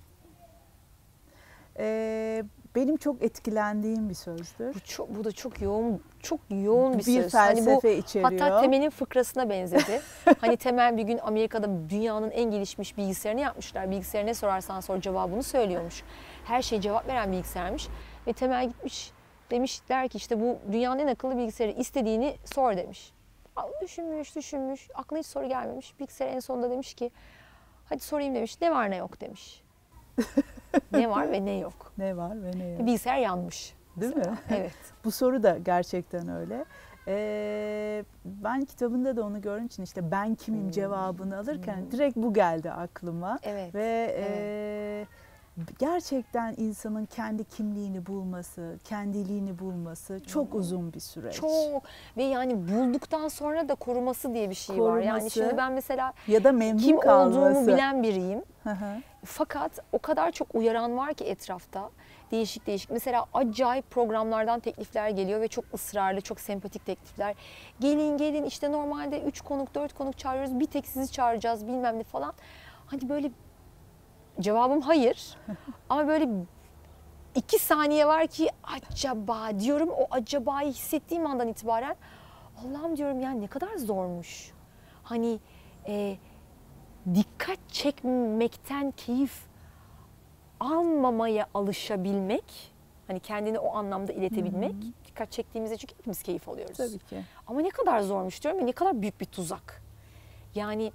Ee, Benim çok etkilendiğim bir sözdür. Bu, çok, bu da çok yoğun, çok yoğun bir, bir söz. Bir felsefe hani bu, içeriyor. Hatta Temel'in fıkrasına benzedi. Hani Temel bir gün Amerika'da dünyanın en gelişmiş bilgisayarını yapmışlar. Bilgisayara ne sorarsan sor cevabını söylüyormuş. Her şeye cevap veren bilgisayarmış. Ve Temel gitmiş demişler ki işte bu dünyanın en akıllı bilgisayarı, istediğini sor demiş. Düşünmüş, düşünmüş. Aklına hiç soru gelmemiş. Bilgisayar en sonunda demiş ki hadi sorayım demiş. Ne var ne yok demiş. Ne var ve ne yok. Ne var ve ne yok. Bilgisayar yanmış. Değil mi? Evet. Bu soru da gerçekten öyle. Ee, ben kitabında da onu gördüğüm için işte ben kimim hmm. cevabını alırken hmm. direkt bu geldi aklıma. Evet. Ve evet. E, gerçekten insanın kendi kimliğini bulması, kendiliğini bulması çok hmm. uzun bir süreç. Çok. Ve yani bulduktan sonra da koruması diye bir şey koruması, var. Yani şimdi ben mesela ya da memnun kim kalması. olduğumu bilen biriyim. Fakat o kadar çok uyaran var ki etrafta. Değişik değişik. Mesela acayip programlardan teklifler geliyor ve çok ısrarlı, çok sempatik teklifler. Gelin gelin işte normalde üç konuk, dört konuk çağırıyoruz. Bir tek sizi çağıracağız bilmem ne falan. Hani böyle cevabım hayır. Ama böyle iki saniye var ki acaba diyorum. O acabayı hissettiğim andan itibaren Allah'ım diyorum yani ne kadar zormuş. Hani e, dikkat çekmekten keyif almamaya alışabilmek, hani kendini o anlamda iletebilmek, Hı-hı. dikkat çektiğimizde çünkü hepimiz keyif alıyoruz. Tabii ki. Ama ne kadar zormuş diyorum ve ne kadar büyük bir tuzak. Yani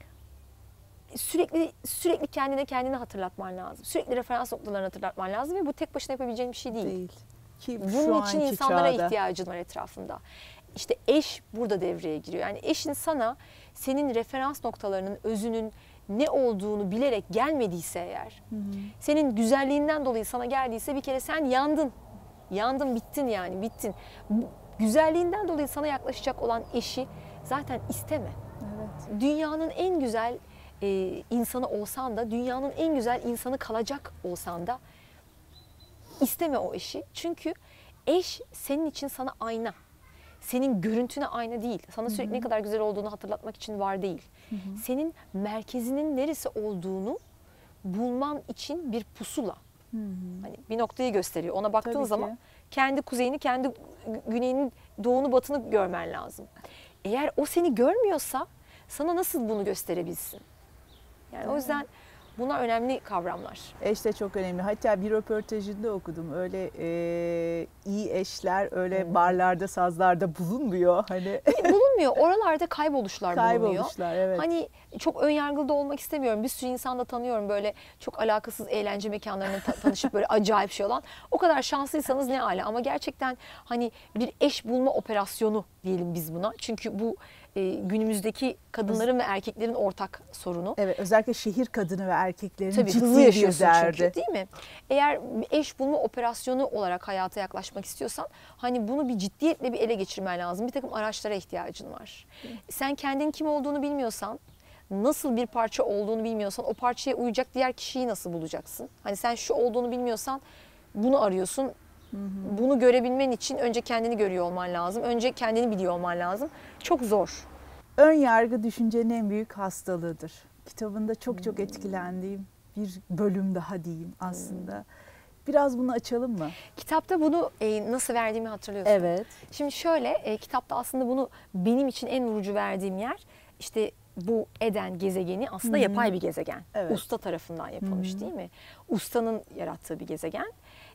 sürekli sürekli kendine kendini hatırlatman lazım. Sürekli referans noktalarını hatırlatman lazım ve bu tek başına yapabileceğin bir şey değil. Değil. Ki bunun için insanlara çağda. ihtiyacın var etrafında. İşte eş burada devreye giriyor. Yani eşin sana senin referans noktalarının, özünün ne olduğunu bilerek gelmediyse eğer, hı hı. senin güzelliğinden dolayı sana geldiyse bir kere sen yandın. Yandın, bittin yani, bittin. Bu güzelliğinden dolayı sana yaklaşacak olan eşi zaten isteme. Evet. Dünyanın en güzel e, insanı olsan da, dünyanın en güzel insanı kalacak olsan da isteme o eşi. Çünkü eş senin için sana ayna. Senin görüntüne ayna değil. Sana sürekli Hı hı. ne kadar güzel olduğunu hatırlatmak için var değil. Hı hı. Senin merkezinin neresi olduğunu bulman için bir pusula. Hı hı. Hani bir noktayı gösteriyor. Ona baktığın Tabii zaman ki. kendi kuzeyini, kendi güneyini, doğunu, batını görmen lazım. Eğer o seni görmüyorsa sana nasıl bunu gösterebilsin? Yani o yüzden bunlar önemli kavramlar. Eş de çok önemli. Hatta bir röportajında okudum. Öyle e, iyi eşler öyle Hmm. barlarda, sazlarda bulunmuyor. Hani Bulunmuyor. Oralarda kayboluşlar bulunuyor. kaybolmuşlar. Evet. Hani çok önyargılı da olmak istemiyorum. Bir sürü insan da tanıyorum böyle çok alakasız eğlence mekanlarında ta- tanışıp böyle acayip şey olan. O kadar şanslıysanız ne ala. Ama gerçekten hani bir eş bulma operasyonu diyelim biz buna. Çünkü bu e, günümüzdeki kadınların ve erkeklerin ortak sorunu. Evet, özellikle şehir kadını ve erkeklerin Tabii ciddi hızlı bir yaşıyorsun derdi. çünkü, değil mi? Eğer eş bulma operasyonu olarak hayata yaklaşmak istiyorsan hani bunu bir ciddiyetle bir ele geçirmen lazım. Bir takım araçlara ihtiyacın var. Sen kendin kim olduğunu bilmiyorsan, nasıl bir parça olduğunu bilmiyorsan o parçaya uyacak diğer kişiyi nasıl bulacaksın? Hani sen şu olduğunu bilmiyorsan bunu arıyorsun. Hı hı. Bunu görebilmen için önce kendini görüyor olman lazım. Önce kendini biliyor olman lazım. Çok zor. Ön yargı düşüncenin en büyük hastalığıdır. Kitabında çok çok etkilendiğim bir bölüm daha diyeyim aslında. Biraz bunu açalım mı? Kitapta bunu e, nasıl verdiğimi hatırlıyorsun. Evet. Şimdi şöyle, e, kitapta aslında bunu benim için en vurucu verdiğim yer işte bu Eden gezegeni aslında Hı hı. yapay bir gezegen. Evet. Usta tarafından yapılmış, Hı hı. değil mi? Ustanın yarattığı bir gezegen.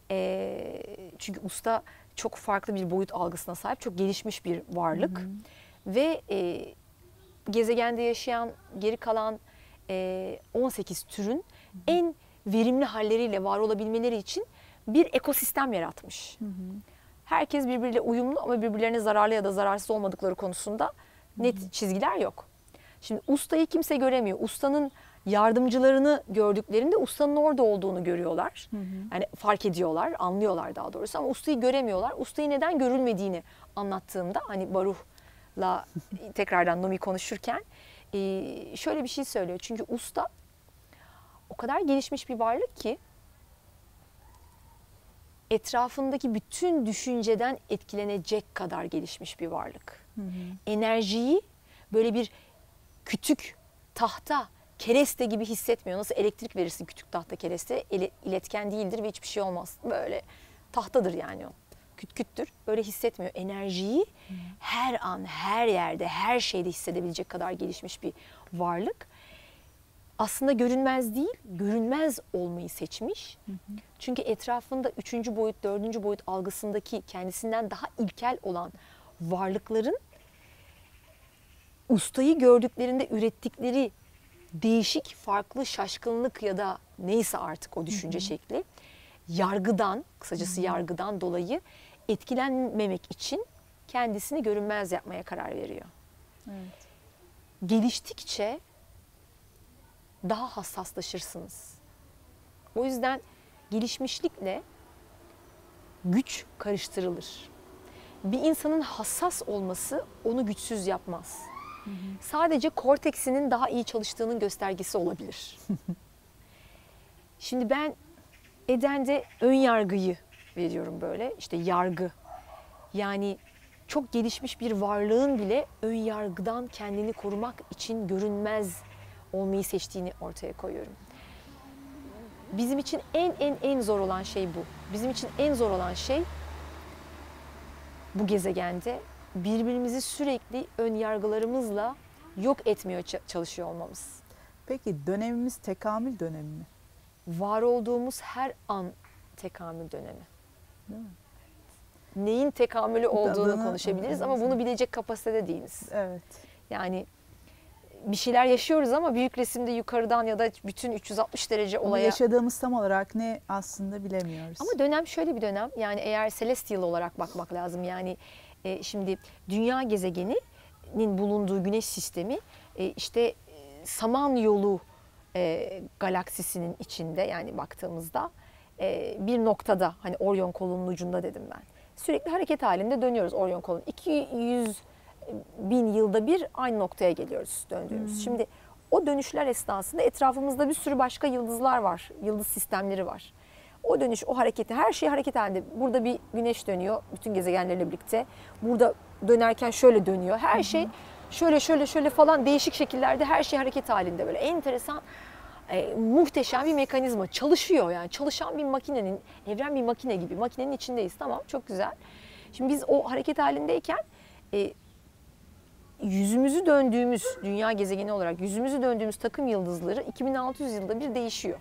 E, çünkü usta çok farklı bir boyut algısına sahip, çok gelişmiş bir varlık. Hı hı. Ve e, gezegende yaşayan geri kalan e, on sekiz türün en verimli halleriyle var olabilmeleri için bir ekosistem yaratmış. Hı hı. Herkes birbiriyle uyumlu ama birbirlerine zararlı ya da zararsız olmadıkları konusunda net çizgiler yok. Şimdi ustayı kimse göremiyor. Ustanın yardımcılarını gördüklerinde ustanın orada olduğunu görüyorlar. Hı hı. Yani fark ediyorlar, anlıyorlar daha doğrusu ama ustayı göremiyorlar. Ustayı neden görülmediğini anlattığımda hani Baruh'la tekrardan Numi konuşurken şöyle bir şey söylüyor. Çünkü usta o kadar gelişmiş bir varlık ki etrafındaki bütün düşünceden etkilenecek kadar gelişmiş bir varlık. Hı hı. Enerjiyi böyle bir kütük, tahta, kereste gibi hissetmiyor. Nasıl elektrik verirsin kütük, tahta, kereste, iletken değildir ve hiçbir şey olmaz. Böyle tahtadır yani o. Küt küttür. Böyle hissetmiyor. Enerjiyi hı. her an, her yerde, her şeyde hissedebilecek kadar gelişmiş bir varlık. Aslında görünmez değil, görünmez olmayı seçmiş. Hı hı. Çünkü etrafında üçüncü boyut, dördüncü boyut algısındaki kendisinden daha ilkel olan varlıkların ustayı gördüklerinde ürettikleri değişik, farklı şaşkınlık ya da neyse artık o düşünce hı hı. şekli, yargıdan, kısacası hı hı. yargıdan dolayı etkilenmemek için kendisini görünmez yapmaya karar veriyor. Evet. Geliştikçe daha hassaslaşırsınız. O yüzden gelişmişlikle güç karıştırılır. Bir insanın hassas olması onu güçsüz yapmaz. Hı hı. Sadece korteksinin daha iyi çalıştığının göstergesi olabilir. Şimdi ben Eden'de ön yargıyı veriyorum böyle. İşte yargı. Yani çok gelişmiş bir varlığın bile ön yargıdan kendini korumak için görünmez olmayı seçtiğini ortaya koyuyorum. Bizim için en en en zor olan şey bu. Bizim için en zor olan şey bu gezegende birbirimizi sürekli ön yargılarımızla yok etmeye çalışıyor olmamız. Peki dönemimiz tekamül dönemi mi? Var olduğumuz her an tekamül dönemi. Değil mi? Neyin tekamülü olduğunu Tadını, konuşabiliriz evet. ama bunu bilecek kapasitede değiliz. Evet. Yani bir şeyler yaşıyoruz ama büyük resimde yukarıdan ya da bütün üç yüz altmış derece olaya... Ama yaşadığımız tam olarak ne aslında bilemiyoruz. Ama dönem şöyle bir dönem, yani eğer celestial olarak bakmak lazım. Yani e, şimdi dünya gezegeninin bulunduğu güneş sistemi e, işte e, Samanyolu e, galaksisinin içinde, yani baktığımızda e, bir noktada, hani Orion kolunun ucunda dedim ben. Sürekli hareket halinde dönüyoruz Orion kolunun. iki yüz bin yılda bir aynı noktaya geliyoruz döndüğümüz. Hmm. Şimdi o dönüşler esnasında etrafımızda bir sürü başka yıldızlar var. Yıldız sistemleri var. O dönüş, o hareketi, her şey hareket halinde. Burada bir güneş dönüyor bütün gezegenlerle birlikte. Burada dönerken şöyle dönüyor. Her şey şöyle şöyle şöyle falan değişik şekillerde, her şey hareket halinde, böyle enteresan, e, muhteşem bir mekanizma. Çalışıyor yani. Çalışan bir makinenin, evren bir makine gibi. Makinenin içindeyiz, tamam, çok güzel. Şimdi biz o hareket halindeyken e, yüzümüzü döndüğümüz, dünya gezegeni olarak yüzümüzü döndüğümüz takım yıldızları iki bin altı yüz yılda bir değişiyor.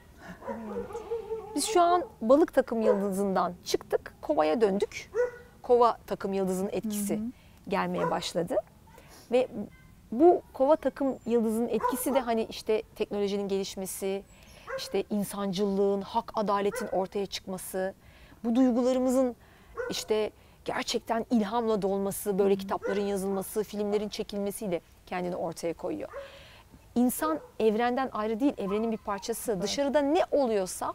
Biz şu an balık takım yıldızından çıktık, kovaya döndük. Kova takım yıldızının etkisi hı hı. gelmeye başladı. Ve bu kova takım yıldızının etkisi de hani işte teknolojinin gelişmesi, işte insancılığın, hak, adaletin ortaya çıkması, bu duygularımızın işte gerçekten ilhamla dolması, böyle kitapların yazılması, filmlerin çekilmesiyle kendini ortaya koyuyor. İnsan evrenden ayrı değil, evrenin bir parçası. Evet. Dışarıda ne oluyorsa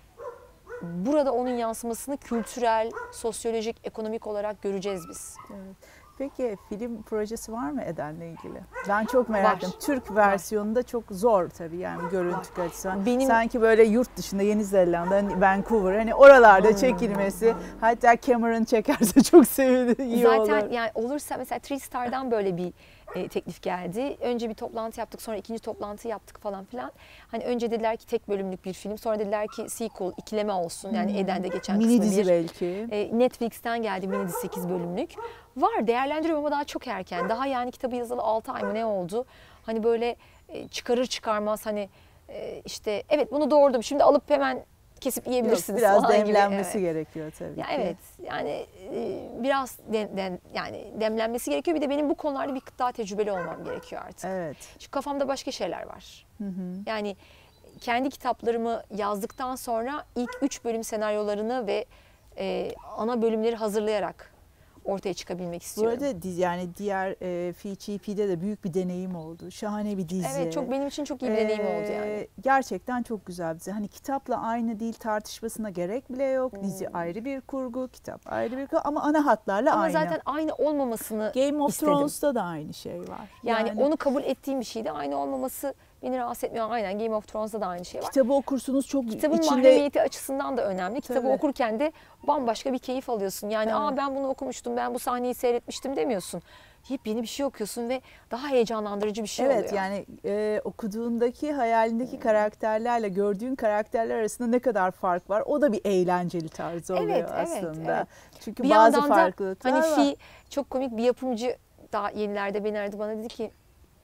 burada onun yansımasını kültürel, sosyolojik, ekonomik olarak göreceğiz biz. Evet. Peki film projesi var mı Eden'le ilgili? Ben çok merak ediyorum. Türk versiyonunda var. Çok zor tabii yani görüntü açısından. Benim... Sanki böyle yurt dışında, Yeni Zelanda, Vancouver, hani oralarda hmm. çekilmesi, hatta Cameron çekerse çok sevinirim, iyi Zaten olur. Zaten yani olursa mesela Tristar'dan böyle bir e, teklif geldi. Önce bir toplantı yaptık, sonra ikinci toplantı yaptık falan filan. Hani önce dediler ki tek bölümlük bir film, sonra dediler ki sequel, ikileme olsun. Yani hmm. Eden'de geçen mini kısmı dizi bir. belki. E, Netflix'ten geldi mini dizi sekiz bölümlük. Var, değerlendiriyorum ama daha çok erken. Daha yani kitabı yazalı altı ay mı ne oldu? Hani böyle e, çıkarır çıkarmaz hani e, işte evet bunu doğurdum, şimdi alıp hemen kesip yiyebilirsiniz. Yok, biraz falan demlenmesi gibi. Evet. gerekiyor tabii ya ki. Evet yani e, biraz dem, dem, yani demlenmesi gerekiyor. Bir de benim bu konularda bir daha tecrübeli olmam gerekiyor artık. Evet. Çünkü kafamda başka şeyler var. Hı hı. Yani kendi kitaplarımı yazdıktan sonra ilk üç bölüm senaryolarını ve e, ana bölümleri hazırlayarak ortaya çıkabilmek istiyorum. Bu arada yani diğer e, F G P'de de büyük bir deneyim oldu. Şahane bir dizi. Evet, çok benim için çok iyi bir ee, deneyim oldu yani. Gerçekten çok güzel bir dizi. Hani kitapla aynı değil tartışmasına gerek bile yok. Hmm. Dizi ayrı bir kurgu, kitap ayrı bir kurgu ama ana hatlarla ama aynı. Ama zaten aynı olmamasını Game of istedim. Thrones'ta da aynı şey var. Yani, yani onu kabul ettiğim bir şeydi. Aynı olmaması beni rahatsız etmiyor. Aynen, Game of Thrones'da da aynı şey var. Kitabı okursunuz çok Kitabın içinde... mahremiyeti açısından da önemli. Kitabı Tabii. okurken de bambaşka bir keyif alıyorsun. Yani evet. aa ben bunu okumuştum, ben bu sahneyi seyretmiştim demiyorsun. Yepyeni bir şey okuyorsun ve daha heyecanlandırıcı bir şey evet, oluyor. Evet yani e, okuduğundaki, hayalindeki hmm. karakterlerle gördüğün karakterler arasında ne kadar fark var? O da bir eğlenceli tarzı oluyor evet, aslında. Evet, evet. Çünkü bir bazı farklılıklar hani var. Fi, çok komik bir yapımcı daha yenilerde beni aradı, bana dedi ki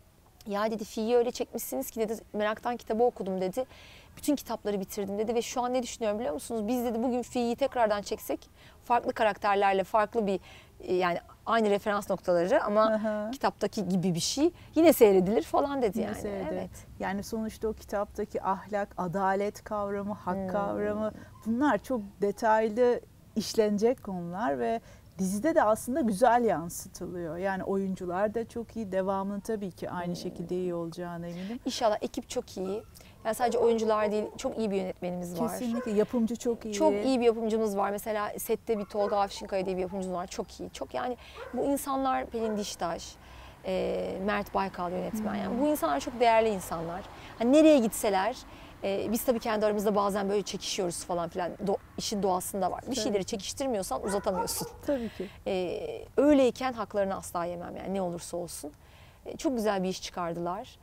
ya dedi Fi'yi öyle çekmişsiniz ki dedi, meraktan kitabı okudum dedi. Bütün kitapları bitirdim dedi ve şu an ne düşünüyorum biliyor musunuz? Biz dedi bugün Fi'yi tekrardan çeksek farklı karakterlerle, farklı bir yani aynı referans noktaları ama aha. kitaptaki gibi bir şey yine seyredilir falan dedi yine yani. Seyredilir. Evet. Yani sonuçta o kitaptaki ahlak, adalet kavramı, hak hmm. kavramı, bunlar çok detaylı işlenecek konular ve dizide de aslında güzel yansıtılıyor. Yani oyuncular da çok iyi. Devamının tabii ki aynı hmm. şekilde iyi olacağına eminim. İnşallah ekip çok iyi. Yani sadece oyuncular değil, çok iyi bir yönetmenimiz var. Kesinlikle. Yapımcı çok iyi. Çok iyi bir yapımcımız var. Mesela sette bir Tolga Afşinkaya diye bir yapımcımız var. Çok iyi. Çok yani bu insanlar, Pelin Diştaş, e, Mert Baykal yönetmen. Hmm. Yani bu insanlar çok değerli insanlar. Hani nereye gitseler, e, biz tabii kendi aramızda bazen böyle çekişiyoruz falan filan. Do, işin doğasında var. Bir tabii şeyleri ki. Çekiştirmiyorsan uzatamıyorsun. Tabii ki. E, öyleyken haklarını asla yemem yani ne olursa olsun. E, çok güzel bir iş çıkardılar.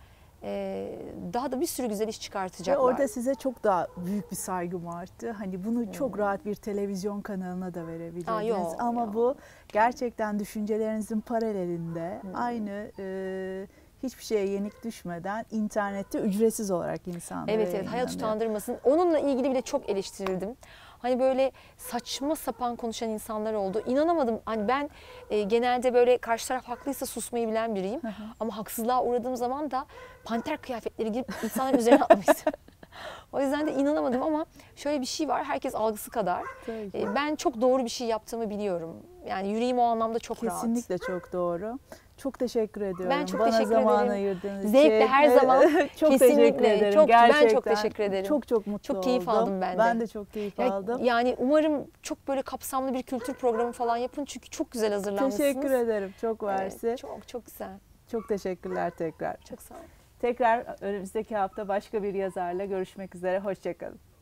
Daha da bir sürü güzel iş çıkartacaklar. Ve orada size çok daha büyük bir saygım arttı. Hani bunu hmm. çok rahat bir televizyon kanalına da verebilirdiniz. Aa, yok, ama yok. Bu gerçekten düşüncelerinizin paralelinde hmm. aynı e, hiçbir şeye yenik düşmeden internette ücretsiz olarak insanlara Evet evet hayat utandırmasın. Onunla ilgili bile çok eleştirildim. Hani böyle saçma sapan konuşan insanlar oldu. İnanamadım. Hani ben e, genelde böyle karşı taraf haklıysa susmayı bilen biriyim. Hı hı. Ama haksızlığa uğradığım zaman da panter kıyafetleri giyip insanların üzerine atmak istiyorum. O yüzden de inanamadım ama şöyle bir şey var. Herkes algısı kadar. Tabii ki. Ee, Ben çok doğru bir şey yaptığımı biliyorum. Yani yüreğim o anlamda çok rahat. Kesinlikle çok doğru. Çok teşekkür ediyorum. Ben çok Bana teşekkür zaman ederim. ayırdığınız için. Zevkle her zaman. Çok Kesinlikle. teşekkür ederim. Çok, Gerçekten. ben çok teşekkür ederim. Çok çok mutlu Çok keyif oldum. aldım ben de. Ben de çok keyif Ya- aldım. Yani umarım çok böyle kapsamlı bir kültür programı falan yapın. Çünkü çok güzel hazırlanmışsınız. Teşekkür ederim. Çok versi. Evet, çok çok güzel. Çok teşekkürler tekrar. Çok sağ olun. Tekrar önümüzdeki hafta başka bir yazarla görüşmek üzere. Hoşça kalın.